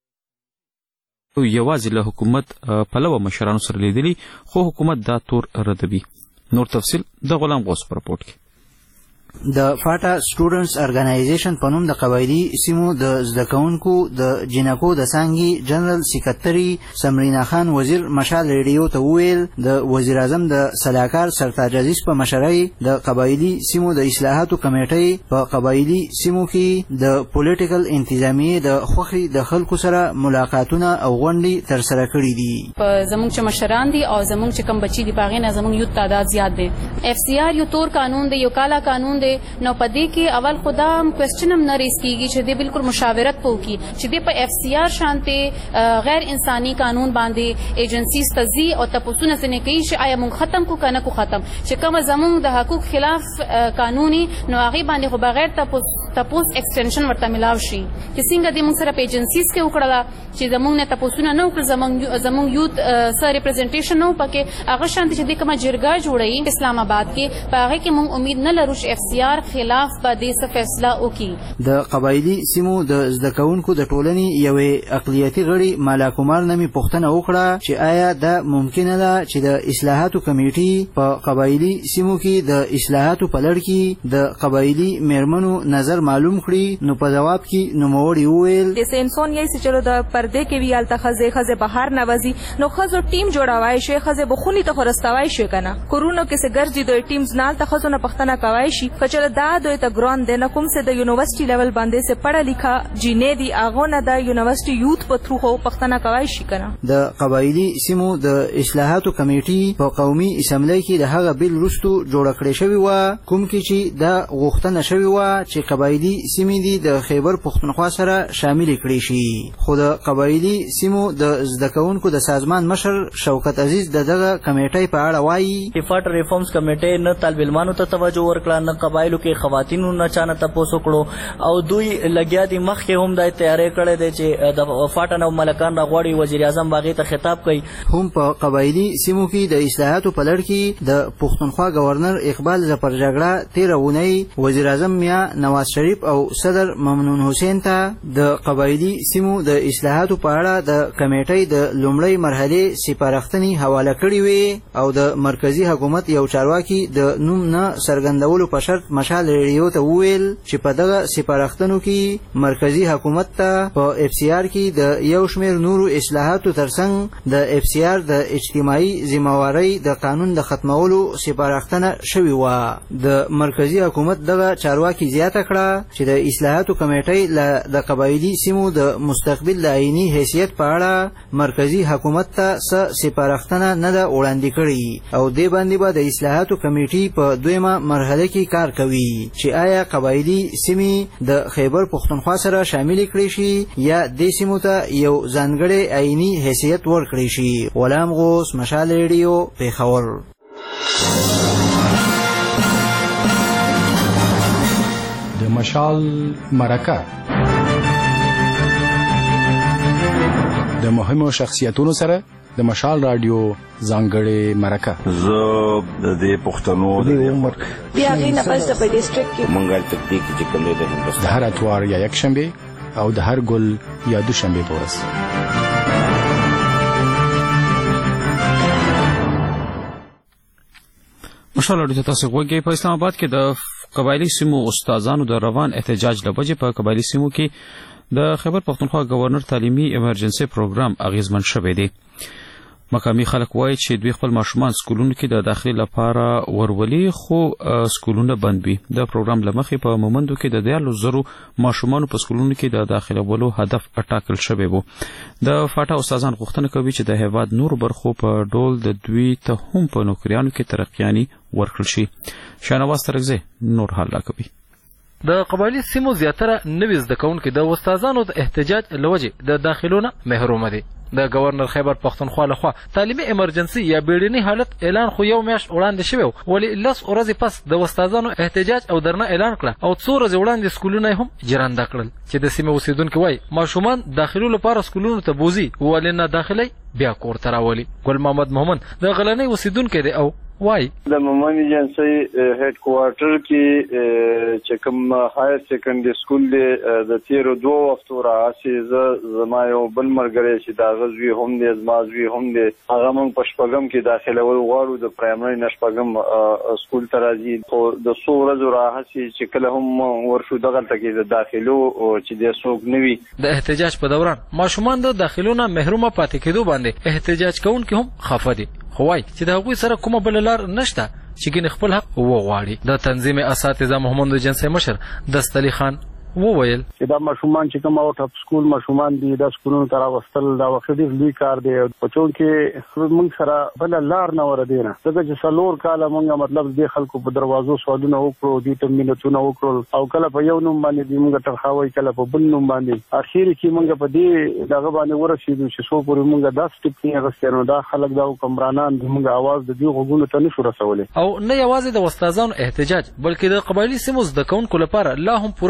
یوازې له حکومت پلوه مشرانو سره لیدلي خو حکومت دا تور ردوي نور تفصیل د غلام غوث په رپورټ کې
د فاټا سټوډنټس ارګنایزیشن په نوم د قبایلی سیمو د زده کوونکو د جنکو د څانګې جنرال سکرټري سمرینا خان وزیر مشال ریډیو ته وویل د وزیر اعظم د سلاکار سرتاج عزیز په مشرۍ د قبایلی سیمو د اصلاحاتو کمیټې په قبایلی سیمو کې د پولیټیکل انتظامیې د خوخي د خلکو سره ملاقاتونه او غونډې تر سره کړې دي
په زموږ چې مشران دي او زموږ چې کم بچي دي باغې نه زموږ یو تعداد زیات دي اف سی آر یو تور قانون دی یو کالا قانون دی نو پدې کې اول خدام کوېسچن هم نه ریس کیږي چې دې بالکل مشاورت پوکي چې دې په اف سی آر شانته غیر انساني قانون باندې ایجنسیز تزي او تاسو نه سنې کوي چې آیا مونږ ختم کو کنه کو ختم چې کوم زموږ د حقوق خلاف قانوني نو هغه باندې خو بغیر تاسو تاسو ایکسټنشن ورته ملاو شي چې څنګه دې مونږ سره په ایجنسیز کې وکړه چې زموږ نه تاسو نه نو کړ زموږ زموږ یوت سره ریپرزنټیشن نو پکې هغه شانته چې دې کومه جرګه جوړی اسلام آباد کې هغه کې مونږ امید نه لرو چې اف سی آر خلاف به دې څه فیصله وکړي
د قبایلی سیمو د زده کوونکو د ټولنې یوې اقلیتي غړي مالا کومار نامي پوښتنه وکړه چې آیا دا ممکنه ده چې د اصلاحاتو کمیټې په قبایلی سیمو کې د اصلاحاتو په لړ کې د قبایلی میرمنو نظر نظر معلوم کړي نو په جواب کې نوموړي وویل
جیسے انسان یې چې چلو د پردې کې وی الته خزه خزه بهر نوازي نو خزو ټیم جوړوي شي خزه بخونی ته خرستوي شي کنه کورونو کې سه ګرځي دوی ټیمز نال ته خزو نه پښتنه کوي شي کچل دا دوی ته ګران دینه کوم سه د یونیورسيټي لیول باندې سه پڑھا لیکھا جینې دی اغه نه د یونیورسيټي یوث په تھرو خو پښتنه کوي شي کنه
د قبایلی سیمو د اصلاحاتو کمیټي په قومي اسمبلی کې د هغه بیل رستو جوړ کړی شوی و کوم کې چې د غوښتنه شوی و چې قبایلی سیمې دي د خیبر پښتونخوا سره شامل کړي شي خو د قبایلی سیمو د زدکونکو د سازمان مشر شوکت عزیز دغه کمیټي په اړه وایي
فاټ ریفارمز کمیټي نه طالب علمانو ته توجه ورکړه نه قبایلو کې خواتینو نه چانه تاسو کړو او دوی لګیا دي مخکې هم د تیارې کړې دي چې د فاټن او ملکان راغوړي وزیر اعظم باغې ته خطاب کوي
هم په قبایلی سیمو کې د اصلاحاتو په لړ کې د پښتونخوا گورنر اقبال ظفر جګړه تیر اونۍ وزیر اعظم میا نواز شریف او صدر ممنون حسین ته د قبایلی سیمو د اصلاحاتو په اړه د کمیټې د لومړی مرحله سپارښتنې حواله کړې وي او د مرکزی حکومت یو چارواکي د نوم نه څرګندولو په شرط مشال ریډیو ته وویل چې په دغه سپارښتنو کې مرکزی حکومت ته په اف سی آر کې د یو شمېر نورو اصلاحاتو ترڅنګ د اف سی آر د اجتماعي ذمہواری د قانون د ختمولو سپارښتنه شوې وه د مرکزی حکومت دغه چارواکي زیاته کړه چې د اصلاحاتو کمیټې له د قبایلی سیمو د مستقبل د عیني حیثیت په اړه مرکزی حکومت ته څه سپارښتنه نه ده وړاندې کړې او دې باندې به د اصلاحاتو کمیټې په دویمه مرحله کې کار کوي چې آیا قبایلی سیمې د خیبر پښتونخوا سره شامل کړي شي یا د سیمو ته یو ځانګړی عیني حیثیت ورکړي شي غلام غوث مشال ریډیو پیښور
د مشال مرکه د مهمو شخصیتونو سره د مشال رادیو ځانګړې مرکه
زه د دې پښتنو د عمر
بیا غینه پس په ډیسټریکټ کې
مونږه تکتیک چې کوم د هندوستان
د هر اتوار یا یک شنبه او د هر ګل یا دو شنبه په ورځ
مشال رادیو تاسو غوږی په اسلام آباد کې د قبایلی سیمو استادانو د روان احتجاج لوجه په قبایلی سیمو کې د خیبر پښتونخوا گورنر تعلیمي ایمرجنسي پروګرام اغیزمن شوی دی مقامی خلک وایي چې دوی خپل ماشومان سکولونو کې د داخلي لپاره ورولي خو سکولونه بند وي د پروګرام لمخې په مومندو کې د دیارلس زرو ماشومان په سکولونو کې د داخلولو هدف اټاکل شوی وو د فاټا استادان غوښتنه کوي چې د هیواد نور برخو په ډول د دوی ته هم په نوکریانو کې ترقیاني ورکړل شي شانواز ترغزه نور حال لا کوي
د قبایلی سیمو زیاتره نوي زده کوونکي د استادانو د احتجاج لوجه د داخلونه محروم دي د گورنر خیبر پښتونخوا لخوا تعلیمي ایمرجنسي یا بیړني حالت اعلان خو یو میاشت وړاندې شوی ولی لس ورځې پس د استادانو احتجاج او درنه اعلان کړ او څو ورځې وړاندې سکولونه هم جرانده کړل چې د سیمه اوسیدونکو وای ماشومان داخلو لپاره سکولونو ته بوزي ولی نه داخلي بیا کور ته راولي ګل محمد محمد د غلنۍ اوسیدونکو دی او وای
د مومن ایجنسی هډ کوارټر کې چې کوم هایر سیکنډري سکول دی د تیرو دوه وختو راځي ز زما یو بل مرګري چې دا غزوی هم دی زمازوی هم دی هغه مونږ په شپږم کې داخله ول غواړو د پرایمري نشپږم سکول ته راځي خو د څو ورځو راځي چې کله هم ورشو دغه تکي د داخلو چې د سوق نوي
د احتجاج په دوران ماشومان د داخلونو محرومه پاتې کېدو باندې احتجاج کوونکي هم خفه دي خو وای چې د هغوی سره کومه بل لار نشته چې ګینه خپل حق وغواړي د تنظیم اساتذه محمد جنسي مشر دستلی خان وویل
چې دا ماشومان چې کوم اوټ اف سکول ماشومان دي د سکولونو تر واستل دا وخت ډیر لوی کار دی په چون کې موږ سره بل لار نه ور دینه ځکه چې څلور کاله موږ مطلب د خلکو په دروازو سوالونه وکړو دي ته مينتونه وکړو او کله په یو نوم باندې موږ ترخاوي کله په بل نوم باندې اخیر کې موږ په دې دغه باندې ورسېدو چې څو پورې موږ دا سټپ نه غوښتنو دا خلک دا کمرانان موږ आवाज د دې غوګونو ته نشو رسولې
او نه یوازې د استادانو احتجاج بلکې د قبایلی سیمو د کون کول لپاره لا هم پوره کتابونه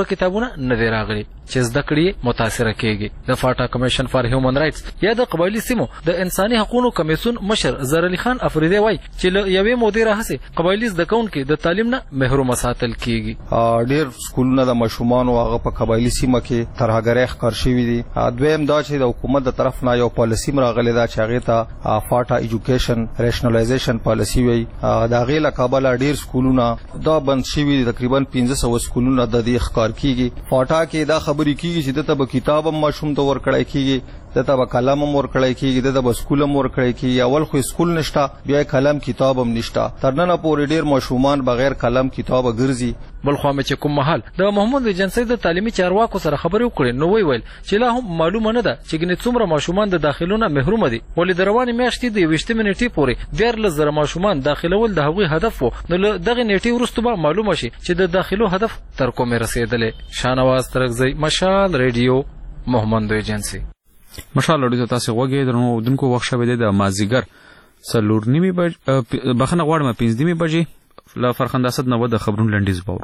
نه دی راغلی چې زده کړې متاثره کیږي. د فاټا کمیشن فار هیومن رائټس یا د قبایلی سیمو د انساني حقوقو کمیسیون مشر زهر علي خان افریدی وایي چې له یوې مودې راهیسې قبایلی زده کوونکي د تعلیم نه محروم ساتل کیږي.
ډېر سکولونه د ماشومانو هغه په قبایلی سیمه کې ترهګرۍ ښکار شوي دي. دویم دا چې د حکومت د طرف نه یو پالیسي راغلې ده چې هغې ته فاټا ایجوکیشن ریشنلایزیشن پالیسي وایي. د هغې له کبله ډېر سکولونه دا بند شوي دي. تقریبا پنځه سوه سکولونه د دې ښکار کیږي. فاټا کې دا خبرې کیږي چې دته به کتاب هم ماشوم ته ورکړی کیږي، دته به قلم هم ورکړی کیږي، دته به سکول هم ورکړی کیږي. اول خو سکول نشته، بیا قلم کتاب هم نشته. تر ننه پورې ډېر ماشومان بغیر قلم کتابه ګرځي.
بل خو مې چې کوم مهال د محمود ایجنسی د تعلیمي چارواکو سره خبرې وکړې نو وی ویل چې لا هم معلومه نه ده چې ګنې څومره ماشومان د داخلونه محروم دي. ولې د روانې میاشتې د یوویشتمې نیټې پورې دیارلس زره ماشومان داخلول د هغوی هدف و. نو له دغې نیټې وروسته به معلومه شي چې د داخلو هدف تر کومې رسېدلی. شاهنواز ترکزی، مشال ریډیو، محمد ایجنسی.
مشال ریډیو ته تاسو غوږی درنو اودونکو وخت شوی دی د مازیګر څلور نیمې بج بخښنه غواړم پنځه نیمې بجې له فرخنده اسد نه د خبرونو لنډیز باور.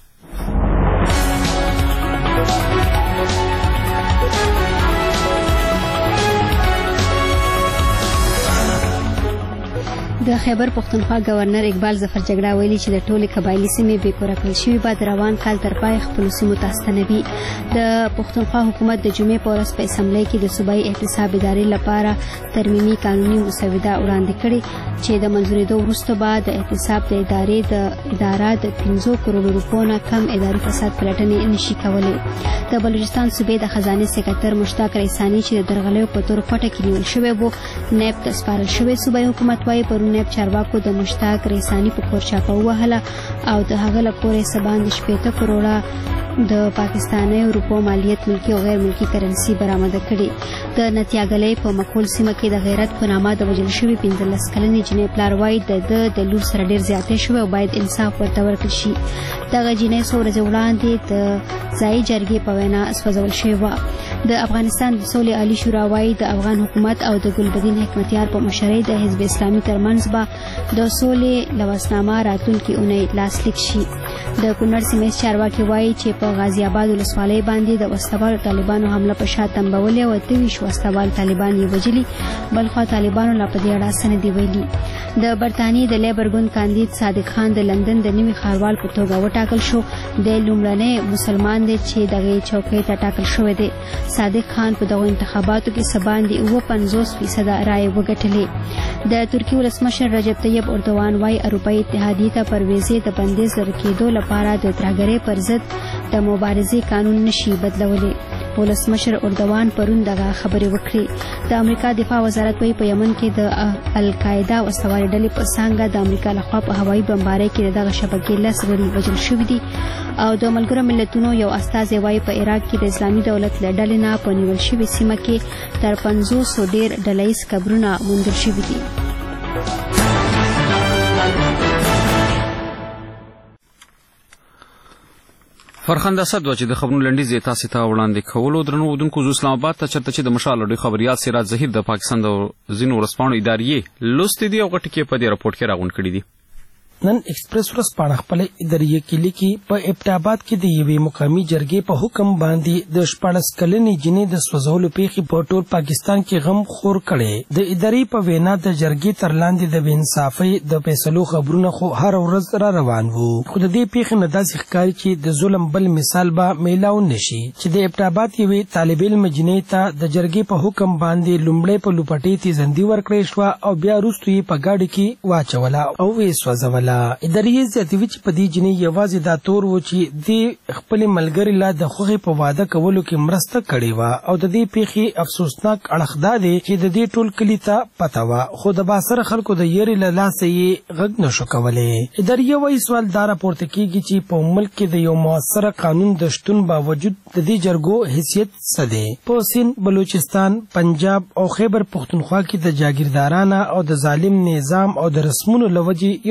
د خیبر پښتونخوا گورنر اقبال ظفر جګړه ویلي چې د ټولې قبایلی سیمې بې کوره کړل شوي بعد روان کال تر پای خپلو سیمو ته ستنوي. د پښتونخوا حکومت د جمعې په ورځ په اسمبلی کې د صوبایي احتساب ادارې لپاره ترمیمي قانوني مسوده وړاندې کړې چې د منظورېدو وروسته به د احتساب د ادارې د اداره د پنځو کروړو روپو نه کم اداري فساد پلټنې نشي کولی. د بلوچستان صوبې د خزانې سکرټر مشتاق ریسانی چې د درغلیو په تور کوټه کې نیول شوی و نیب ته سپارل شوی. صوبایي حکومت وایي پرون نیب چارواکو د مشتاق ریسانی په کور چاپه ووهله او د هغه له پورې څه باندې شپېته کروړه د پاکستاني روپو مالیت ملکي او غیر ملکي کرنسي برآمده کړي. د نتیاګلې په مکول سیمه کې د غیرت په نامه د وژل شوي پنځلس کلنې جنۍ پلار وایي د ده د لور سره ډېر زیاتی شوی او باید انصاف ورته ورکړل شي. دغه جنۍ څو ورځې وړاندې د ځایي جرګې په وینا سوځول شوې وه. د افغانستان د سولې عالي شورا وایي د افغان حکومت او د ګلبدین حکمتیار په مشرۍ د حزب اسلامي ترمنځ به د سولې لوسنامه راتلونکې اونۍ لاسلیک شي. د کونړ سیمې چارواکي وایي چې په غازي آباد ولسوالۍ باندې د وسلوالو طالبانو حمله په شا تنبولې او اته ویشت وسلوال طالبان یې وژلي. بلخوا طالبانو لا په دې اړه څه نه دي ویلي. د برطانیې د لیبر ګوند کاندید صادق خان د لندن د نوي ښاروال په توګه وټاکل شو. د لومړنی مسلمان دی چې دغې چوکۍ ته ټاکل شوی دی. صادق خان په دغو انتخاباتو کې څه باندې اووه پنځوس فیصده رایې وګټلې. د ترکیې ولسمشر رجب طیب اردوان وایي اروپایي اتحادیې ته پر ویزې د بندیز لرې کېدو لپاره د ترهګرۍ پر ضد د مبارزې قانون نشي بدلولی. ولسمشر اردوان پرون دغه خبرې وکړې. د امریکا دفاع وزارت وایي په یمن کې د القاعده وسلوالې ډلې په څانګه د امریکا لخوا په هوایي بمبارۍ کې د دغه شبکې لس غړي وژل شوي دي. او د ملګرو ملتونو یو استازی وایي په عراق کې د اسلامي دولت له ډلې نه په نیول شوې سیمه کې تر پنځوسو ډېر ډله ییز قبرونه موندل شوي دي.
فرخنده اسد و چې د خبرونو لنډیز تاسو ته وړاندې کولو. درنو اودونکو زو اسلام آباد ته چرته چې د مشال اډوي خبريال سراج ظهیر د پاکستان د ځینو ورسپانو ادارې لوستې دي او غټ کې په دې راپورټ کې راغونډ کړي دي.
نن ایکسپریس ورځپاڼه خپل ادارې کې لیکي په ابټاباد کې د یوې مقامي جرګې په حکم باندې د شپاړس کلنې جنۍ د سوځولو پیښې په ټول پاکستان کې غم خور کړي. د ادارې په وینا د جرګې تر لاندې د بېانصافۍ د فیصلو خبرونه خو هر ورځ را روان وو. خو د دې پیښې نه داسې ښکاري چې د ظلم بل مثال به میلاو نشي چې د ابټاباد یوې طالب علم جنۍ ته د جرګې په حکم باندې لومړی په لوپټۍ تیزندي ورکړې شوه او بیا وروسته یې په ګاډي کې واچوله او ویې سوځوله. ادارې زیاتوي چې په دې جنۍ یوازې دا تور و چې د خپلې ملګرې لا د خوښې په واده کولو کې مرسته کړې وه او د دې پیښې افسوسناک اړخ دا دی چې د دې ټول کلي ته پته وه خو د باسره خلکو د یېرې له لاسه یې غږ نشو کولی. ادارې وایي سوال دا راپورته کېږي چې په ملک کې د یو مؤثره قانون د شتون باوجود د دې جرګو حیثیت څه دی. په سند، بلوچستان، پنجاب او خیبر پښتونخوا کې د جاګیردارانه او د ظالم نظام او د رسمونو له وجې یو شمېر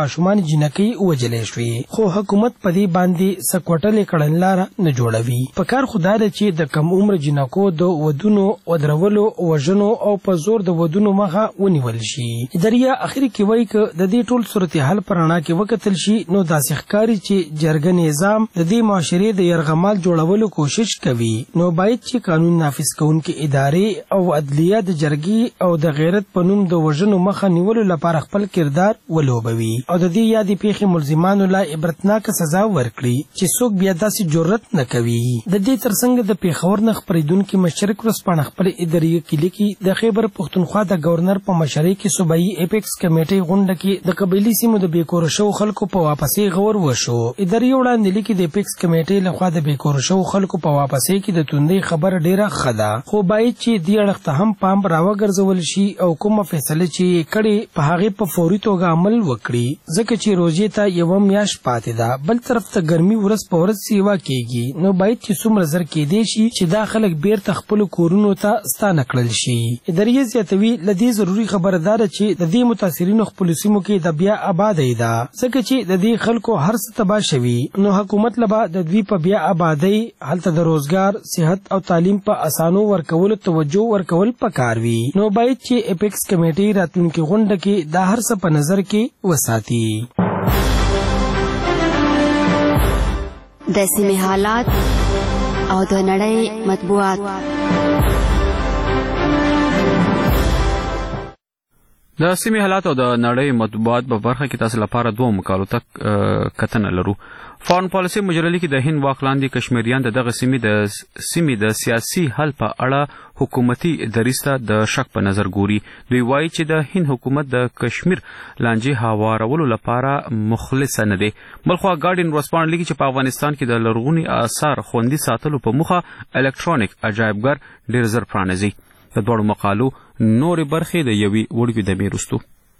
ماشومان جنکۍ وجلې شوې، خو حکومت په دې باندې سکوټلې کړنلاره نه جوړوي. په کار خدا ده چې د کم عمر جنکو د ودونو ودرولو وژنو او په زور د ودونو مخه ونیول شي. اداريه اخر کې وایي چې د دې ټول صورتحال په رڼا کې وکتل شي نو داسې ښکاري چې جرګه نظام د دې معاشرې د یرغمال جوړولو کوشش کوي. نو باید چې قانون نافذ کوونکې ادارې او عدلیه د جرګې او د غیرت په نوم د وژنو مخه نیولو لپاره خپل کردار ولوبوي او د دې یادې پیښې ملزمانو لا عبرتناکه سزا ورکړي چې څوک بیا داسې جرأت نه کوي. د دې ترڅنګ د پیښور نه خپرېدونکي مشرق ورځپاڼه خپل اداريه کې لیکي د خیبر پښتونخوا د گورنر په مشرۍ کې صوبایي اپیکس کمیټې غونډه کې د قبایلي سیمو د بیکور شو خلکو په واپسې غور وشو. اداري وړاندې لیکي د اپیکس کمیټې لخوا د بیکور شو خلکو په واپسې کې د توندۍ خبر ډیره ښه ده، خو باید چې دې اړخ ته هم پام راوګرځول شي او کومه فیصله چې کړي په هغې په فوري توګه عمل وکړي، ځکه چې روژې ته یوه میاشت پاتې ده. بل طرف ته ګرمي ورځ په ورځ سیوا کېږي، نو باید چې څومره زر کېدی شي چې دا خلک بیرته خپلو کورونو ته ستانه کړل شي. اداريه زیاتوي له دې ضروري خبره دا ده چې د دې متاثرینو خپلو سیمو کې د بیا آبادۍ ده، ځکه چې د دې خلکو هر څه تباه شوي، نو حکومت له به د دوی په بیا آبادۍ هلته د روزګار، صحت او تعلیم په اسانو ورکولو توجه ورکول پکار وي. نو باید چې اپیکس کمیټې راتلونکي غونډه کې دا هر څه په نظر کې وساتي.
د سیمې حالات او د نړۍ مطبوعات.
د سیمې حالات او د نړۍ مطبوعات په برخه کې تاسو لپاره دوه مقالو ته کتنه لرو. فارن پالیسي مجله کې د هند واک لاندې کشمیریان د دغه سیمې د سیمې د سیاسي حل په اړه حکومتي دریځ ته د شک په نظر ګوري. دوی وایي چې د هند حکومت د کشمیر لانجې هوارولو لپاره مخلص نه دی. بلخوا ګارډین ورځپاڼه لیکي چې په افغانستان کې د لرغوني آثار خوندي ساتلو په موخه الکترونیک عجایبګر ډېر زر پرانیزي. د دواړو مقالو نورې برخې د یوې وړوکې دمې وروستو.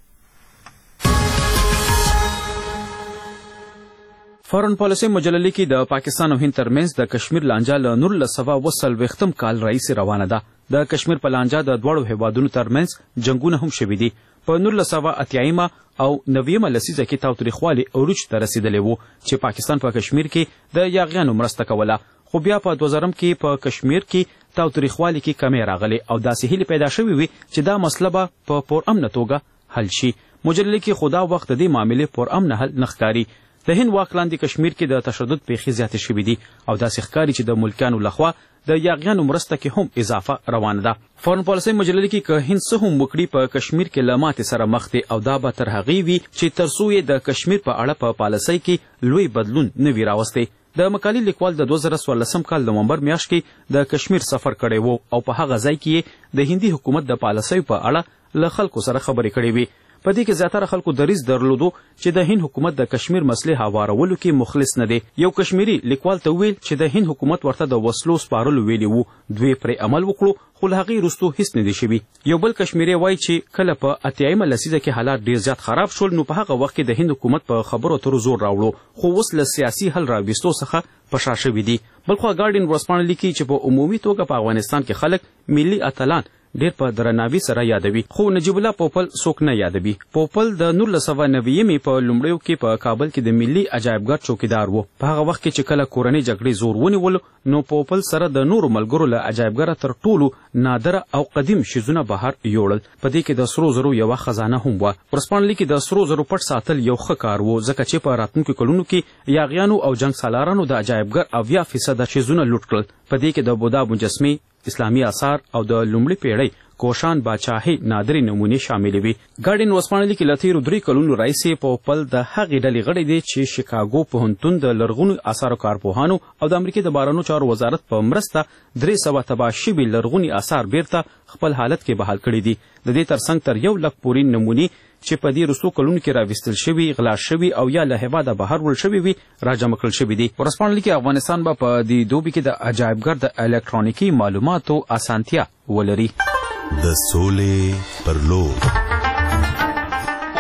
فارن پالیسي مجله لیکي د پاکستان او هند ترمنځ د کشمیر لانجه له نولس سوه اوه څلوېښتم کال راهیسې روانه ده. د کشمیر په لانجه د دواړو هیوادونو ترمنځ جنګونه هم شوي دي. په نولس سوه اتیایمه او نویمه لسیزه کې تاوتریخوالي عروج ته رسیدلی و چې پاکستان په کشمیر کې د یاغیانو مرسته کوله، خو بیا په دوه زرم کې په کشمیر کې تاوتریخوالي کې کمی راغلی او داسې هیلې پیدا شوې وي چې دا مسله به په پرامنه توګه حل شي. مجله لیکي خو دا وخت د دې معاملې پرامنه حل نه ښکاري. د هند واک لاندې کشمیر کې د تشدد پیښې زیاتې شوي دي او داسې ښکاري چې د ملکیانو لخوا د یاغیانو مرسته کې هم اضافه روانه ده. فارن پالیسي مجله لیکي که هند څه هم وکړي په کشمیر کې له ماتې سره مخ دی او دا به تر هغې وي چې تر څو یې د کشمیر په اړه په پالیسۍ کې لوی بدلون نه وي راوستی. د مقالې لیکوال د دوه زره څوارلسم کال نومبر میاشت کې د کشمیر سفر کړی و او په هغه ځای کې یې د هندي حکومت د پالیسیو په اړه له خلکو سره خبرې کړې وې. په دې کې زیاتره خلکو دریځ درلودو چې د هند حکومت د کشمیر مسلې هوارولو کې مخلص نه دی. یو کشمیري لیکوال ته ویل چې د هند حکومت ورته د وسلو سپارلو ویلي وو، دوی پرې عمل وکړو خو له هغې وروستو هیڅ نه دی شوي. یو بل کشمیری وایي چې کله په اتیایمه لسیزه کې حالات ډېر زیات خراب شول نو په هغه وخت کې د هند حکومت په خبرو اترو زور راوړو، خو اوس له سیاسي حل راویستو څخه په شا شوي دي. بلخوا ګارډین ورځپاڼه لیکي چې په عمومي توګه په افغانستان کې خلک ملي اتلان ډېر په درناوي سره یادوي، خو نجیب الله پوپل څوک نه یادوي. پوپل د نولس سوه نویمې په لومړیو کې په کابل کې د ملي عجایبګر چوکیدار و. په هغه وخت کې چې کله کورنۍ جګړې زور ونیولو نو پوپل سره د نورو ملګرو له عجایبګره تر ټولو نادره او قدیم شیزونه بهر یوړل. په دې کې د سرو زرو یوه خزانه هم وه. ورځپاڼه لیکي د سرو زرو پټ ساتل یو ښه کار و ځکه چې په راتلونکو کلونو کې یاغیانو او جنګ سالارانو د عجایبګر اویا فیصده شیزونه لوټ کړل. په دې کې د بودا مجسمې، اسلامي آثار او د لومړي پیړۍ کوشان باچاهي نادرې نمونې شاملې وي. ګارډین ورځپاڼه لیکي له تېرو درې کلونو راهیسې پوپل د هغې ډلې غړی دی چې شیکاګو پوهنتون د لرغونو آثارو کارپوهانو او د امریکې د بهرنیو چارو وزارت په مرسته درې سوه تباه شوي لرغوني آثار بیرته خپل حالت کې بحال کړي دي. د دې ترڅنګ تر یو لک پورې نمونې چې په دې وروستو کلونو کې راویستل شوي، غلا شوي او یا له هېواده بهر وړل شوي وي راجمع کړل شوي دي. ورځپاڼه لیکي افغانستان به په دې دوبي کې د عجایبګر د الکترونیکي معلوماتو اسانتیا ولري.
د سولې پر لور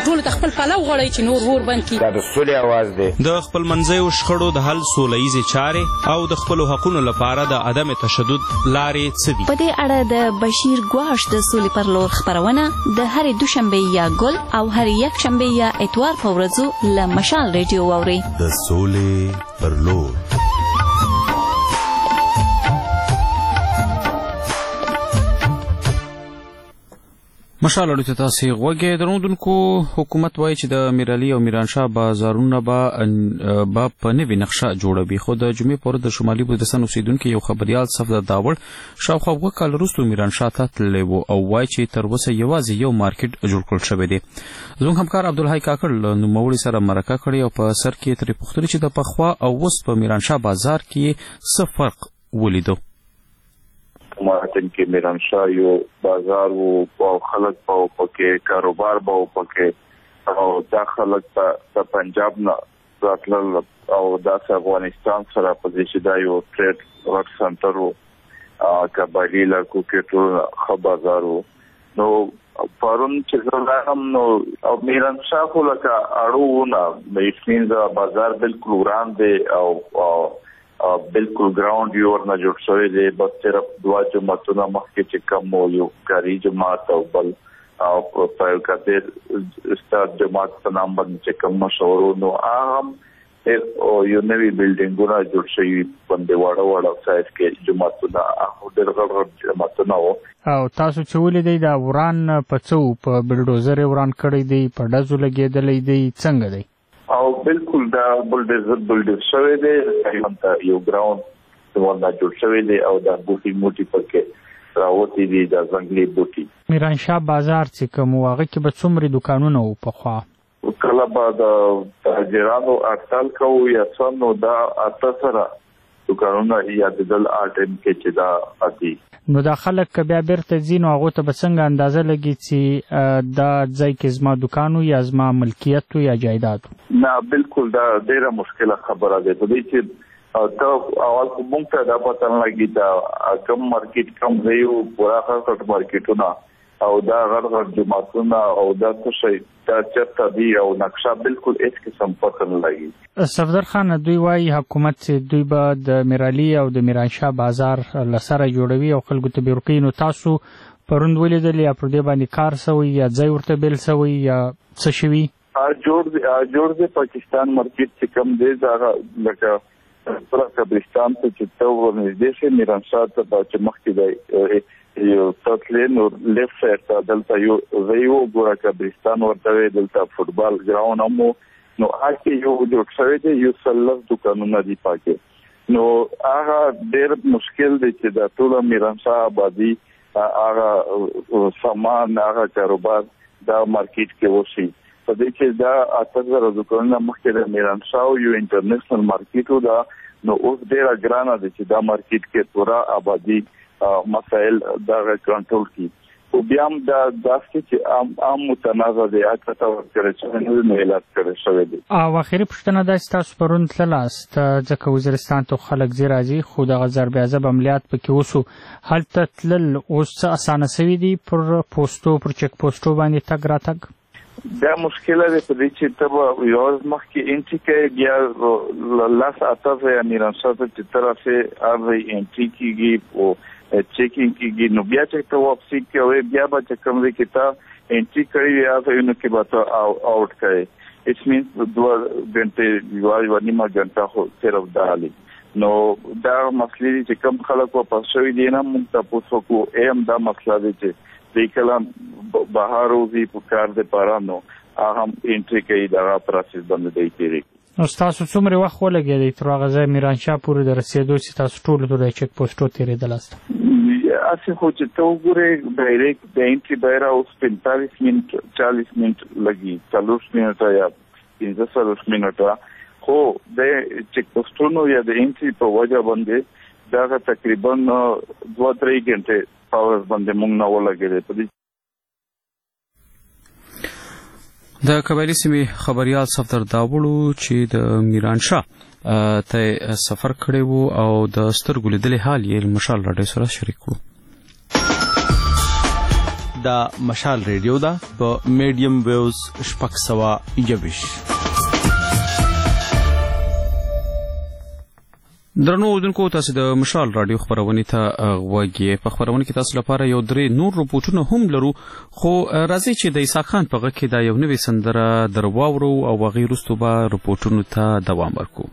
ټول خپل پلو غړی چې نور ور بند کی
دا د سولې आवाज دی
د خپل منځي شخړو د حل سولهیزه چارې او د خپل حقوقو لپاره د عدم تشدد لارې څه دي.
په دې اړه د بشیر ګواش د سولې پر لور خبرونه د هرې دوشنبه یا ګل او هرې یک شنبه یا اتوار په ورځو له مشال ریډیو واوري.
د سولې پر لور.
مشال اړیته تاسو غوږی درودونکو. حکومت وایي چې د میرعلي او میرانشاه بازارونه به با په نوې نقشه جوړوي، خو د جمعې پر ورځ د شمالي وزیرستان اوسیدونکو یو خبريال صفدر داوړ شاوخوا اووه کال وروسته میرانشاه ته تللی و او وایي چې تر اوسه یوازې یو مارکیټ جوړ کړل شوی دی. زموږ همکار عبدالحی کاکړ له نوموړي سره مرکه کړې او په سر کې ترې پوښتنه چې د پخوا او اوس په میرانشاه بازار کې څه فرق ولیدو.
مارتن کې میرانشاه یو بازار وو او خلک په پکې کاروبار به پکې او دا خلک په پنجاب نه راتلل او دا افغانستان سره په دې چې دا یو ټریډ ورک سنټر وو کبالی لکو کې ټول خ بازار وو. نو پرون چې زه نو او میرانشاه خو لکه اړو نه مې فینځه بازار بالکل وران دی او بالکل ګراوند یو ورنه جوړ شوی دی، بس صرف دوا جماعتونه مخکې چې کم وو، یو کاري جماعت او بل او په کاتر ستار جماعت په نام باندې چې کم مشورو نو هغه او یو نوی بلډینګونه جوړ شوي باندې واړه واړه سایز کې جماعتونه هغه ډېر غټ جماعتونه وو.
او تاسو چې ولیدئ دا وران په څو په بلډوزر وران کړی دی، په ډزو لګېدلی دی، څنګه دی؟
او بالکل دا بلډوزر بلډوزر شوی دی، همدا یو ګراوند ورنه جوړ شوی دی او دا بوټي موټي پکې راوتی دي، دا ځنګلي بوټي.
میرانشاه بازار چې کوم هغه کې به څومره دکانونه وو پخوا؟
کله به د تاجرانو اټکل کوو یا څه نو دا اته سره دکانونه یادېدل اټم کې چې دا اتي.
نو دا خلک که بیا بیرته ځي نو هغو ته به څنګه اندازه لګي چې دا ځای کې زما دکان یا زما ملکیت یا جایداد؟
نه بالکل دا ډېره مشکله خبره ده. په دې چې ته اول خو مونږ ته دا پته نه لګي دا کم مارکیټ کم ځای وو، پوره غټ مارکیټونه او دا غټ غټ جماعتونه او دا څه شی دا چېرته دي او نقشه بالکل هېڅ قسم پته نه لګي.
صفدر خان دوی وایي حکومت چې دوی به د میرعلي او د میرانشاه بازار له سره جوړوي او خلکو ته به ورکوي. نو تاسو پرون ولیدل یا پر دې باندې کار سوی یا ځای ورته بیل سوی یا څه شوي؟
جوړ دی جوړ دی پاکستان مارکیټ چې کم دی هغه لکه پوره قبرستان ته چې ته ورنږدې شې میرانشاه ته چې مخکې دی یو تطلین او لیفت سایډ ته دلته یو ویو ګوره قبرستان ورته وی دلته فوټبال ګراوند هم نو هغه یو جوړ شوی دی، یو سلف دکانونه دي پاکې. نو هغه ډېر مشکل دی چې د ټول میرانشاه آبادي هغه سامان هغه کاروبار دا مارکیټ کې وشي. په دې کې دا اته زره دکانونه مخکې د میرانشاه یو انټرنیشنل مارکیټ دا نو اوس ډېر ګرانه دی چې دا مارکیټ کې پورا آبادي مسائل دا کنټرول کی. او بیا هم دا داسې چې عام عام متنازع دی هغه ته ورکړل شوی نه اعلان کړی شوی دی.
او اخیری پوښتنه دا چې تاسو پرون تللاست ځکه وزیرستان ته خلک ځي راځي خو دغه ضرب عذاب عملیات پکې وسو، هلته تلل اوس څه اسانه سوي دي پر پوسټو پر چک پوسټو باندې تګ راتګ؟
دا مشکله ده په دې چې ته به یو مخکې انټري کوې بیا لاس اته یا میرانشاه ته چې طرفې هغه انټري کېږي او چیکینګ کېږي نو بیا چې ته واپسي کوې بیا به چې کوم ځای کې ته انټري کړې یا نو کې به ته آوټ کوې اټ مینس دوه ګنټې یوه یوه نیمه ګنټه خو صرف دا حالي. نو دا مسلې دي چې کوم خلک واپس شوي دي نه موږ تپوس وکړو ایم دا مسله دی چې دی کله بهر وځي په کار دپاره نو هغه هم انټري کوي دغه پروسس باندې دی تېرېږي.
نو ستاسو څومره وخت ولګېدی تر هغه ځای میرانشاه پورې د رسېدو چې تاسو ټولو ته د چک پوسټو تېرېدلاست؟
هسې خو چې ته وګورې ډایرکټ د انټري بهر اوس پنځلس منټ چالیس منټ لګي، څلوېښت منټه یا پنځه څلوېښت منټه، خو د چک پوسټونو یا د انټري په وجه باندې دغه تقریبا دوه درې ګنټې پاور باندې موږ نه ولګېدی. په دې
د قبایلي سیمې خبريال صفدر داوړو چې د میرانشاه ته سفر کړی وو او د سترګو لیدلې حال یې مشال راډیو سره شریک وو.
دا مشال ریډیو دا په میډیم ویوز شپږ سوه یوویشت.
درنو اوریدونکو، تاسو د مشال رادیو خبرونه ته غوږ یې. په خبرونه کې تاسو لپاره یو درې نور رپورټونه هم لرو، خو راځي چې د عیسی خان په غږ کې دا یو نوې سندره در واورو او هغې وروسته به رپورټونو ته دوام ورکړو.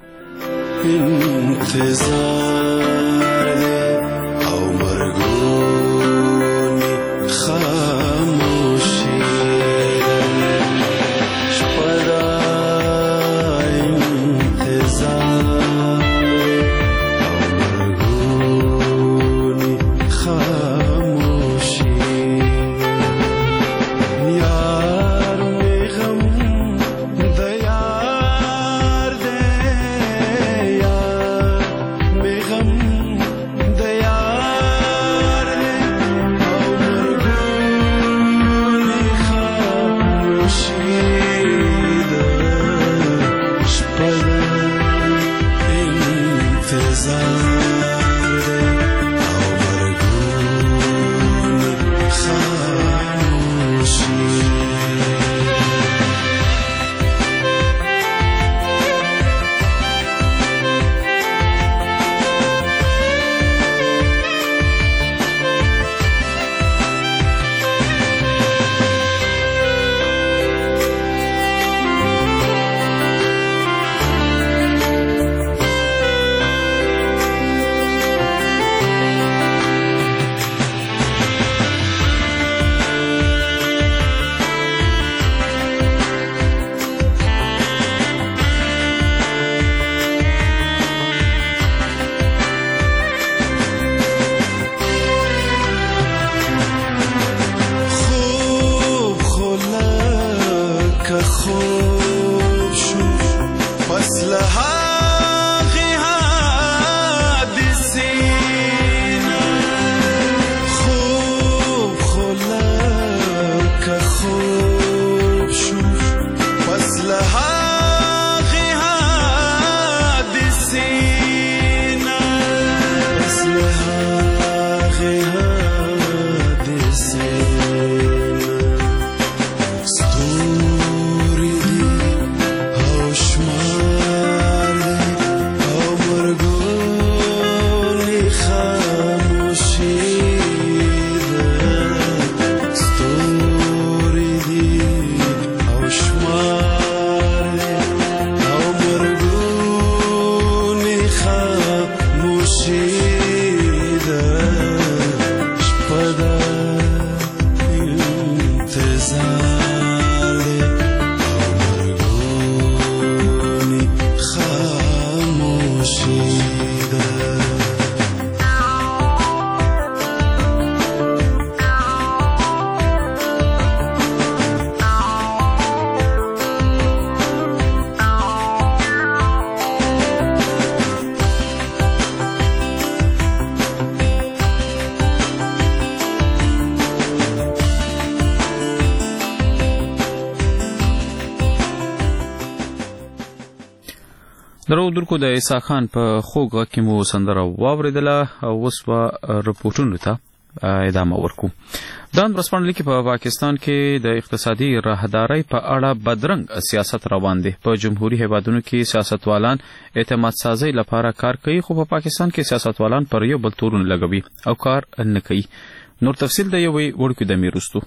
درو درکو د عیسی خان په خوږ غږ کې مو سندره واورېدله او اوس به رپورټونو ته ادامه ورکو. دان ورځپاڼه لیکي په پاکستان کې د اقتصادي راهدارۍ په اړه بدرنګ سیاست روان دی. په جمهوري هیوادونو کې سیاستوالان اعتماد سازۍ لپاره کار کوي، خو په پاکستان کې سیاستوالان پر یو بل تورونه لګوي او کار نه کوي. نور تفصیل د یوې وړوکې دمې وروستو.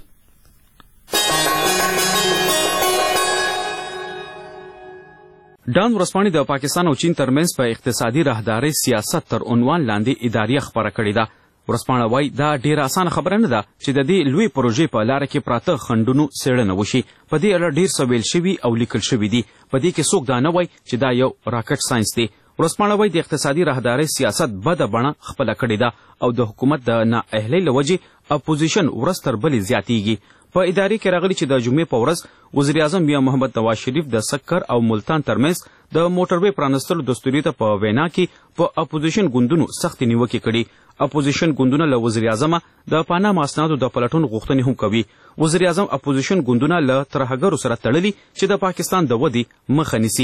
ډان ورځپاڼې د پاکستان او چین ترمنځ په اقتصادي راهدارۍ سیاست تر عنوان لاندې اداریه خبره کړې ده. ورځپاڼه وایي دا ډیره اسانه خبره نه ده چې د دې لوی پروژې په لاره کې پراته خنډونو څېړنه وشي. په دې اړه ډیر څه ویل شوي او لیکل شوي دي. په دې کې څوک دا نه وایي چې دا یو راکټ ساینس دی. ورځپاڼه وایي د اقتصادي راهدارۍ سیاست بده بڼه خپله کړې ده او د حکومت د نااهلۍ له وجې اپوزیشن ورځ تر بلې زیاتیږي. په ادارې کې راغلي چې د جمعې په ورځ وزیر اعظم بیا محمد نواز شریف د سکر او ملتان ترمنځ د موټروې پرانستلو دستوري ته په وینا کې په اپوزیشن ګوندونو سختې نیوکې کړي. اپوزیشن ګوندونه له وزیر اعظم د پاناما اسنادو د پلټون غوښتنې هم کوي. وزیر اعظم اپوزیشن ګوندونه له ترهګرو سره تړلي چې د پاکستان د ودې مخه نیسي.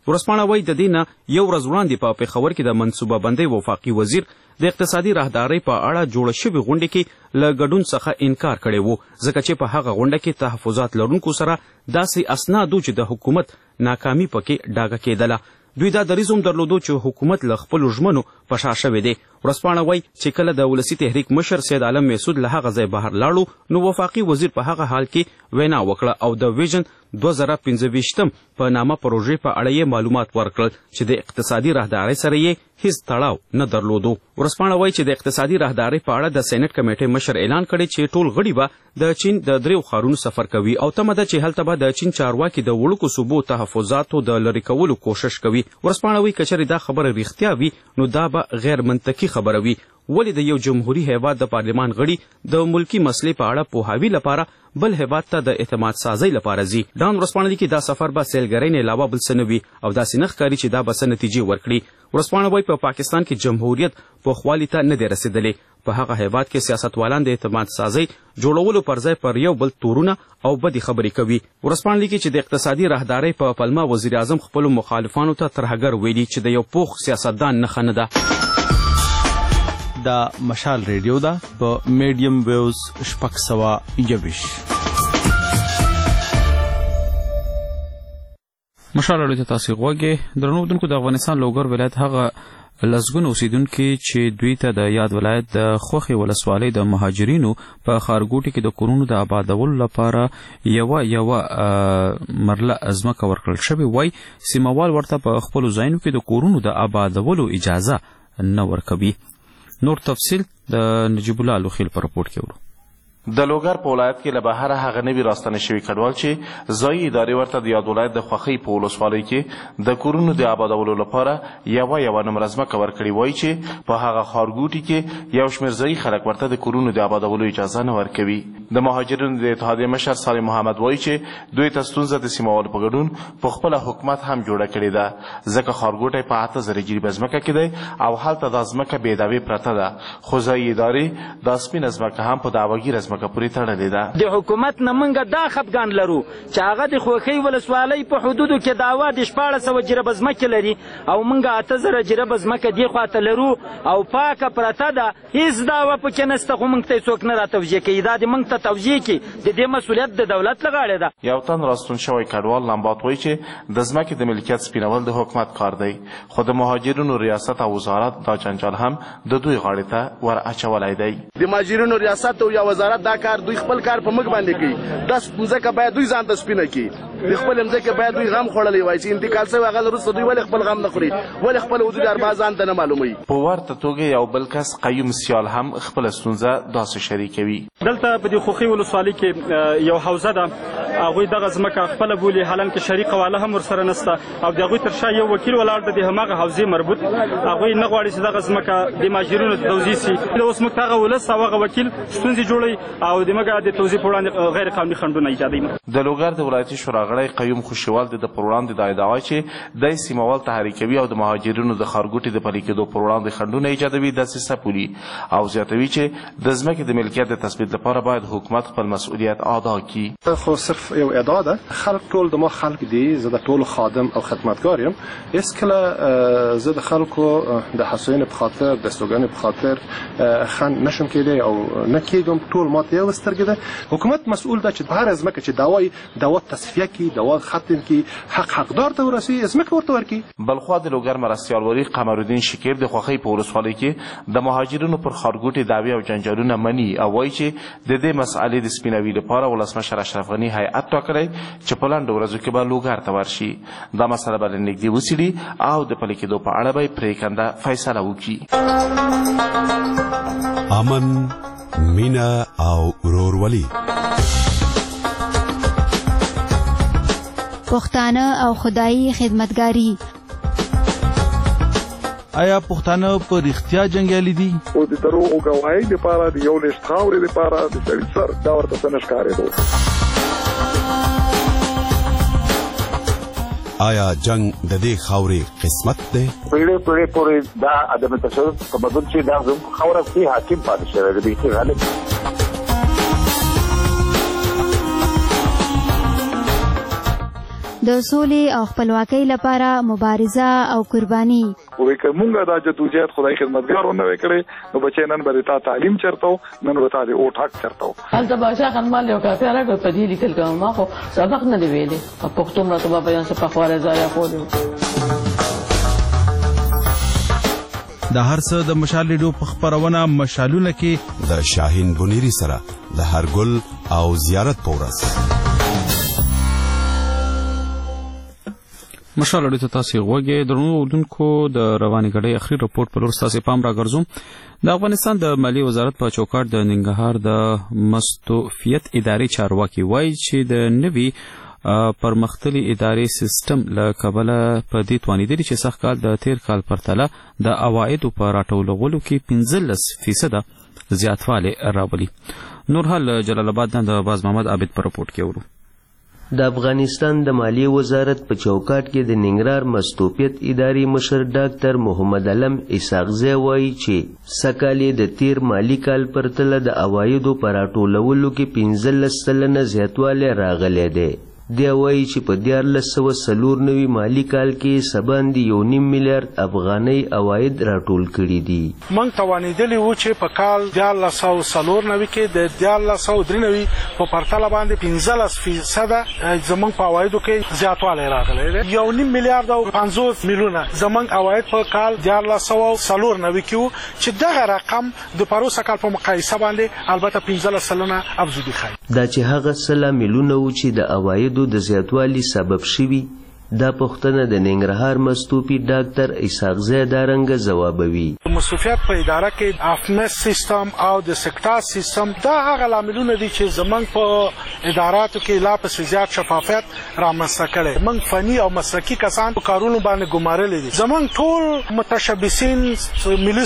ورځپاڼه وایي د دې نه یو ورځ وړاندې په پېښور کې د منصوبه بندۍ وفاقي وزیر د اقتصادي راهدارۍ په اړه جوړه شوې غونډې کې له ګډون څخه انکار کړی و ځکه چې په هغه غونډه کې تحفظات لرونکو سره داسې اسناد و چې د حکومت ناکامي پکې ډاګه کېدله. دوی دا دریځ هم درلودو چې حکومت له خپلو ژمنو په شا شوی دی. ورځپاڼه وایي چې کله د ولسي تحریک مشر سید عالم محسود له هغه ځای بهر لاړو نو وفاقي وزیر په هغه حال کې وینا وکړه او د ویژن دوه زره پنځه ویشتم په نامه پروژې په اړه یې معلومات ورکړل چې د اقتصادي راهدارۍ سره یې هیڅ تړاو نه درلودو. ورځپاڼه وایي چې د اقتصادي راهدارۍ په اړه د سینټ کمیټې مشر اعلان کړی چې ټول غړي به د چین د دریو ښارونو سفر کوي او تمه ده چې هلته به د چین چارواکي د وړوکو صوبو تحفظاتو د لرې کولو کوشش کوي. ورځپاڼه وایي که چېرې دا خبره رښتیا وي نو دا به غیر منطقي خبره وي. ولې د یو جمهوري هیواد د پارلمان غړي د ملکی مسلې په اړه پوهاوي لپاره بل هیواد ته د اعتماد سازۍ لپاره ځي؟ ډان ورځپاڼه لیکي دا سفر به سیلګرۍ نه علاوه بل څه نه وي او داسې نه ښکاري چې دا به څه نتیجې ورکړي. ورځپاڼه وایي په پاکستان کې جمهوریت پوخوالي ته نه دی رسېدلی. په هغه هیواد کې سیاستوالان د اعتماد سازۍ جوړولو پر ځای پر یو بل تورونه او بدې خبرې کوي. ورځپاڼه لیکي چې د اقتصادي راهدارۍ په پلمه وزیر اعظم خپلو مخالفانو ته ترهګر ویلي چې د یو پوخ سیاستدان نښه نه ده.
دا مشال ریډیو ده په میډیم ویوز شپږ سوه یوویشت.
مشال راډیو ته تاسو غوږی درنو اورېدونکو. د افغانستان لوګر ولایت هغه لسګونه اوسیدونکي چې دوی ته د یاد ولایت د خوښې ولسوالۍ د مهاجرینو په ښارګوټي کې د کورونو د آبادولو لپاره یوه یوه مرله ځمکه ورکړل شوې وای سیمهوال ورته په خپلو ځایونو کې د کورونو د آبادولو اجازه نه ورکوي. نور تفصیل د نجیب الله لوخیل په رپورټ کې ورو.
د لوګر په ولایت کې له بهره هغه نوي راستنه شوي کډوال چې ځایي ادارې ورته د یاد ولایت د خوښۍ په ولسوالۍ کې د کورونو د آبادولو لپاره یوه یوه نمره ځمکه ورکړې وایي چې په هغه ښارګوټي کې یو شمېر ځایي خلک ورته د کورونو د آبادولو اجازه نه ورکوي. د مهاجرینو د اتحادیې مشر صالح محمد وایي چې دوی ته ستونزه د سیمهوالو په ګډون په خپله حکومت هم جوړه کړې ده ځکه ښارګوټی په اته زره جریبه ځمکه کې دی او هلته دا ځمکه بې دعوې پرته ده خو ځایي ادارې دا سپینه ځمکه هم په دعواګیره ځمکه پورې تړلې ده.
د حکومت نه موږ دا خفګان لرو چې هغه د خوښۍ ولسوالۍ په حدودو کې دعوا د شپاړس سوه جریبه ځمکې لري او موږ اته زره جریبه ځمکه دې خواته لرو او پاکه پرته ده هېڅ دعوا پکې نشته خو موږ ته څوک نه راتوجیه کوي. دا د موږ ته توجیه کړي د دې مسؤلیت د دولت له غاړې ده.
یو تن راستون شوی کډوال لمبات وایي چې د ځمکې د ملکیت سپینول د حکومت کار دی خو د مهاجرینو ریاست او وزارت دا جنجال هم د دوی غاړې ته ور اچولی دی.
د مهاجرینو ریاست او یا وزارت دا کار دوی خپل کار په موږ باندې کوي. داس ځکه باید دوی ځان ته سپینه کړي. د خپل ځمکې باید دوی غم خوړلی وای چې انتقال شوی هغه وروسته دوی ولې خپل غم نه خوري ولې خپل وجود اربا ځان ته نه معلوموي.
په ورته توګه یو بل کس قیوم سیال هم خپله ستونزه داسې شریکوي.
دلته په دې خوښۍ ولسوالۍ کې یو حوزه ده هغوی دغه ځمکه خپله بولي حالانکه شریک واله هم ورسره نشته او د هغوی تر شا یو وکیل ولاړ دی د هماغه حوزې مربوط هغوی نه غواړي چې دغه ځمکه د مهاجرینو ته توزیع سي. اوس موږ ته هغه ولس او هغه وکیل ستونزې جوړوي او د موږ د توزیع په وړاندې غیر قانوني خنډونه ایجادوي.
د لوګر د ولایتي شورا غړی قیوم خوشیوال د پر وړاندې دا ادعا چې دی سیمهوال تحریکوي او د مهاجرینو د ښارګوټي د پلي کېدو پر وړاندې خنډونه ایجادوي دسیسه بولي او زیاتوي چې د ځمکې د ملکیت د تثبیت لپاره باید حکومت خپل مسؤلیت ادا کړي.
خو صرف یو ادعا ده خلک ټول د ما خلک دي زه د ټولو خادم او خدمتګار یم هېڅکله زه د خلکو د هڅونې په خاطر د استوګنې په خاطر خنډ نشم کېدی او نه کېږم. ټول ما ته یو سترګې ده حکومت مسؤل ده چې په هره ځمکه چې دعوای دعوا تصفیه کړي دعوا ختم کړي حق حقدار ته ورسوي ځمکه ورته ورکړي.
بلخوا د لوګر مرستیال ولي قمرالدین شکیر د خوښۍ په ولسوالۍ کې د مهاجرینو پر ښارګوټي دعوې او جنجالونه مني او وایي چې د دې مسئلې د سپینوي لپاره ولسمشر اشرف غني هیئت ټاکلی چې په لنډو ورځو کې به لوګر ته ورشي. دا مسله به له نږدې وڅېړي او د پلي کېدو په اړه به یې پرېکنده فیصله وکړي.
امن مینه او ورورولي
پښتانه او خدایي خدمتګاري.
آیا پښتانه په رښتیا جنګیالي دي؟
او د دروغو ګواهۍ لپاره د یو لیست خاورې لپاره د سړي سر دا ورته څه نه ښکارېدو.
آیا جنگ د دې خاورې قسمت دی؟
پیړۍ پیړۍ پورې دا عدم تشدد په بدل چې دا زموږ خاوره کې حاکم پاتې شوی دی چې غالب.
د سولې او خپلواکۍ لپاره مبارزه او قرباني.
وې کومه دا جدوجہد خدای خدمتګارونه وکړي نو بچی نن به تا تعلیم چرته نن به تا د او ټاک چرته
هلته بادشاہ خانمال یو کافي راکړ په دې لیکل کوم ما خو سبق نه دی ویلي په پښتو مرتبه بیان څه په خواره ځای خو
د هر څه د مشال ریډیو په خبرونه مشالونه کې
د شاهین بنيري سره د هرګل او زیارت پورس
مشال ریډیو ته تاسو غوږی درنو اوردونکو د رواني غړي اخري رپورت پر ورساسي پام را ګرځوم. د افغانستان د مالی وزارت په چوکاټ د ننګرهار د مستوفیت اداري چارواکي وایي چې د نوي پرمختللي اداري سیستم له کبله په دې توانیدلی چې سخت کال د تیر کال پرتله د عوایدو په راټولولو کې پنځلس فیصده زیاتوالی راولي. نور حال جلال آباد نه د باز محمد عابد په رپورټ کې ورو.
د افغانستان د مالی وزارت په چوکاټ کې د ننګرهار مستوفیت اداري مشر ډاکټر محمد علم اسحاقزی وایي چې سکالې د تیر مالی کال پرتله د عوایدو په راټولولو کې پنځلس سلنه زیاتوالی راغلی دی. دی وایي چې په دیارلس سوه څلور نوي مالي کال کې سباندې یو نیم میلیارډ افغانۍ عواید راټول کړي دي.
موږ توانېدلي وو چې په کال دیارلس سوه څلور نوي کې د دیارلس سوه درې نوي په پرتله باندې پنځلس فیصده زموږ په عوایدو کې زیاتوالی راغلی دی. یو نیم میلیارډ او پنځوس میلیونه زموږ عواید په کال دیارلس سوه څلور نوي کې وو چې دغه رقم د پروسه کال په مقایسه باندې البته پنځلس سلنه افزودي ښیي.
دا چې هغه سله میلیونه وو چې د عوایدو د زیاتوالي سبب شوي دا پوښتنه د ننګرهار مستوفي ډاکټر اسحاقزی دارنګه ځوابوي.
مستوفیت په اداره کې افنس سیستم او د سکتار سیستم دا هغه لاملونه دي چې زمونږ په اداراتو کې لا پسې زیات شفافیت رامنځته کړی. موږ فني او مسلکي کسان په کارونو باندې ګمارلي دي. زمونږ ټول متشبثین ملي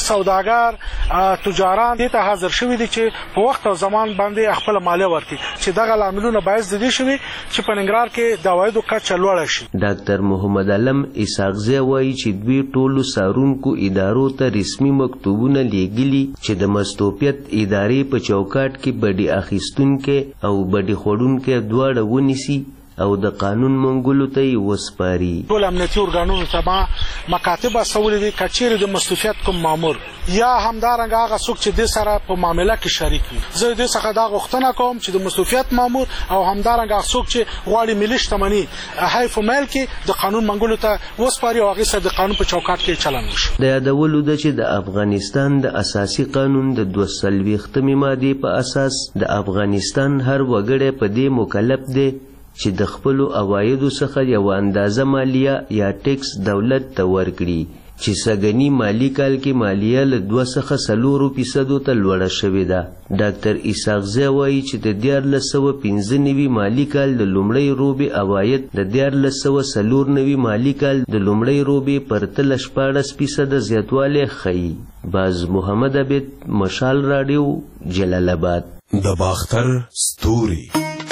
سوداګر تجاران دې ته حاضر شوي دي چې په وخت او زمان باندې خپله مالیه ورکړي چې دغه لاملونه باعث د دې شوي چې په ننګرهار کې د عوایدو کچه لوړه شي.
ډاکټر محمد علم اسحاقزی وایي چې دوی ټولو څارونکو ادارو ته رسمي مکتوبونه لیږلي چې د مستوفیت ادارې په چوکاټ کې بډې اخیستونکي او بډې خوړونکي دواړه ونیسي او د قانون منګولو ته یې وسپاري.
ټول امنیتي ارګانونو ته ما مکاتب استولي دي که چیرې د مستوفیت کوم مامور یا همدارنګه هغه څوک چې دې سره په معامله کې شریک وي زه دې څخه دا غوښتنه کوم چې د مستوفیت مامور او همدارنګه هغه څوک چې غواړي ملي شتمني حیف و میل کې د قانون منګولو ته وسپاري او هغې سره د قانون په چوکاټ کې چلند وشي.
د یادولو ده چې د افغانستان د اساسي قانون د دوه څلوېښتمې مادې په اساس د افغانستان هر وګړی په دې مکلف دی چې د خپلو عوایدو څخه یو اندازه مالیه یا ټیکس دولت ته ورکړي چې سږني مالی کال کې مالیه له دوه څخه څلورو فیصدو ته لوړه شوې ده. ډاکټر اسحاقزی وایي چې د دیارلس سوه پنځه نوي مالي کال د لومړۍ روبې عواید د دیارلس سوه څلور نوي مالي کال د لومړۍ روبې پرتله شپاړس فیصده زیاتوالی ښیي. باز محمد عبید مشال راډیو جلال آباد.
د باختر ستوري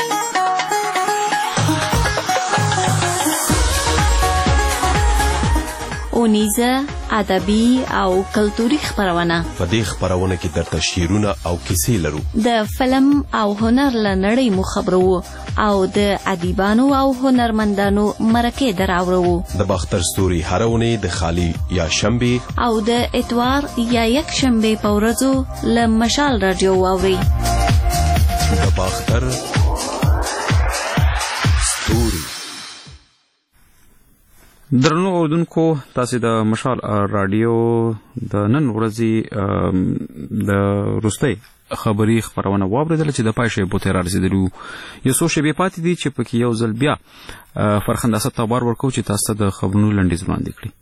اونیزه ادبي او کلتوري خبرونه.
په دې خبرونه کې درته شعرونه او کیسې لرو.
د فلم او هنر له نړۍ مو خبرو او د ادیبانو او هنرمندانو مرکې دراوړو.
د باختر ستوري هره اونۍ د خالی یا شنبه
او د اتوار یا یک شنبه په ورځو له مشال رادیو واوري.
د باختر ستوري.
درنو اوردونکو تاسو د مشال رادیو د نن ورځې د روستۍ خبري خبرونه واوریدل چې د پایشه بوته را رسیدلو. یو څو شیبې پاتې دي چې پکې یو ځل بیا فرخنده اسد تبار ورکو چې تاسو د خبرونو لنډیز وړاندې کړي.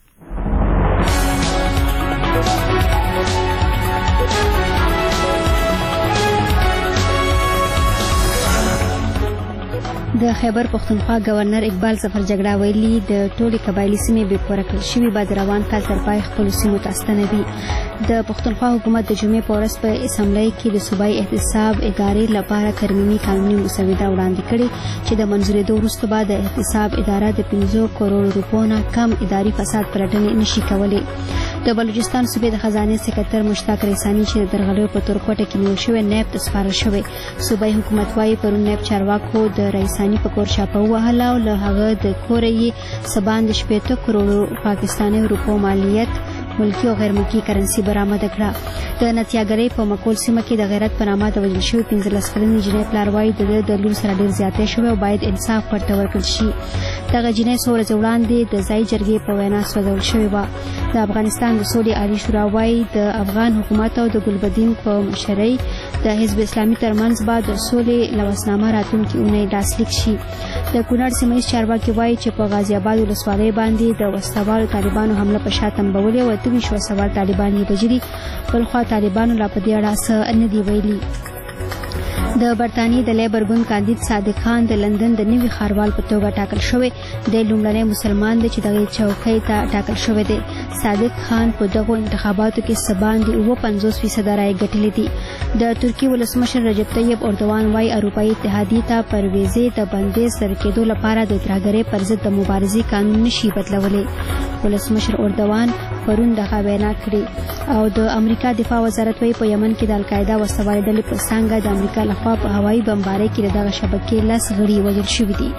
د خیبر پښتونخوا گورنر اقبال ظفر جګړه ویلي د ټولي قبایلی سیمې بې پوره کړل شوي بعد روان کال تر پای خپلو سیمو ته ستنوي. د پښتونخوا حکومت د جمعې په ورځ په اسمبلی کې د صوبایي احتساب ادارې لپاره ترمیمي قانوني مسوده وړاندې کړې چې د منظورېدو وروسته به د احتساب اداره د پنځو کروړو روپو نه کم اداري فساد پلټنې نشي کولی. د بلوچستان صوبې د خزانې سکرټر مشتاق ریساني چې د درغلیو په تورکوټه کې نیول شوی نیب ته سپارل شوی. صوبایي حکومت وايي پرون نیب چارواکو د رئیس پاکستاني په کور شاپه ووهله او له هغه د کوره یې څه باندې شپېته کروړو پاکستاني روپو مالیت ملکی او غیر ملکی کرنسي برآمده کړه. د نتیاګرۍ په مکول سیمه کې د غیرت په نامه د وژل شوې پنځلس کلنې جنۍ پلار وایي د ده د لور سره ډېر زیاتی شوی او باید انصاف ورته ورکړل شي. دغه جنۍ څو ورځې وړاندې د ځایي جرګې په وینا سوځول شوې وه. د افغانستان د سولې عالي شورا وایي د افغان حکومت او د ګلبدین په مشرۍ د حزب اسلامي ترمنځ به د سولې لوسنامه راتلونکې اونۍ لاسلیک شي. د کونړ سیمه ییز چارواکي وایي چې په غازي اباد ولسوالۍ باندې د وسوالو طالبانو حمله په شا تنبولې او اته ویشت وسوال طالبان یې وژلي. بلخوا طالبانو لا په دې اړه څه نه دي ویلي. د برطانیې د لیبر ګوند کاندید صادق خان د لندن د نوي ښاروال په توګه ټاکل شوی. د لومړنی مسلمان دی چې دغې چوکۍ ته ټاکل شوی دی. صادق خان په دغو انتخاباتو کې څه باندې اووه پنځوس فیصده رایې ګټلې دي. د ترکیې ولسمشر رجب طیب اردوان وایي اروپایي اتحادیې ته پر ویزې د بندیز سره کېدو لپاره د ترهګرۍ پر ضد د مبارزې قانون نشي بدلولی. ولسمشر اردوان پرون دغه وینا کړې او د امریکا دفاع وزارت وایي په یمن کې د القاعده وسوالې ډلې په څانګه د امریکا لخوا په هوایي بمبارۍ کې د دغه شبکې لس غړي وژل شوي دي.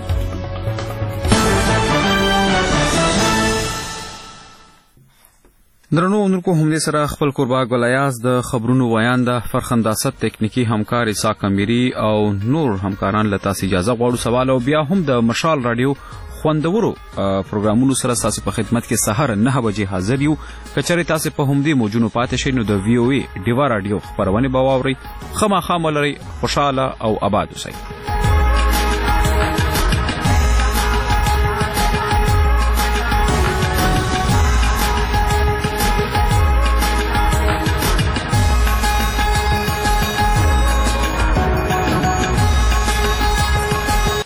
درنو اونرکو همدې سره خپل کوربا ګلایاز د خبرونو ویانده فرخنداست تکنیکی همکار اسحاق امیری او نور همکاران له تاسو اجازه غواړو. سوال او بیا هم د مشال رادیو خوندورو پروګرامونو سره تاسو په خدمت کې سهار نه بجې حاضر یو. کچره تاسو په همدې موجونو پاتې شئ نو د وی او ای ډیوا رادیو خبرونه به واورئ. خامخا ملري خوشاله او آباد اوسئ.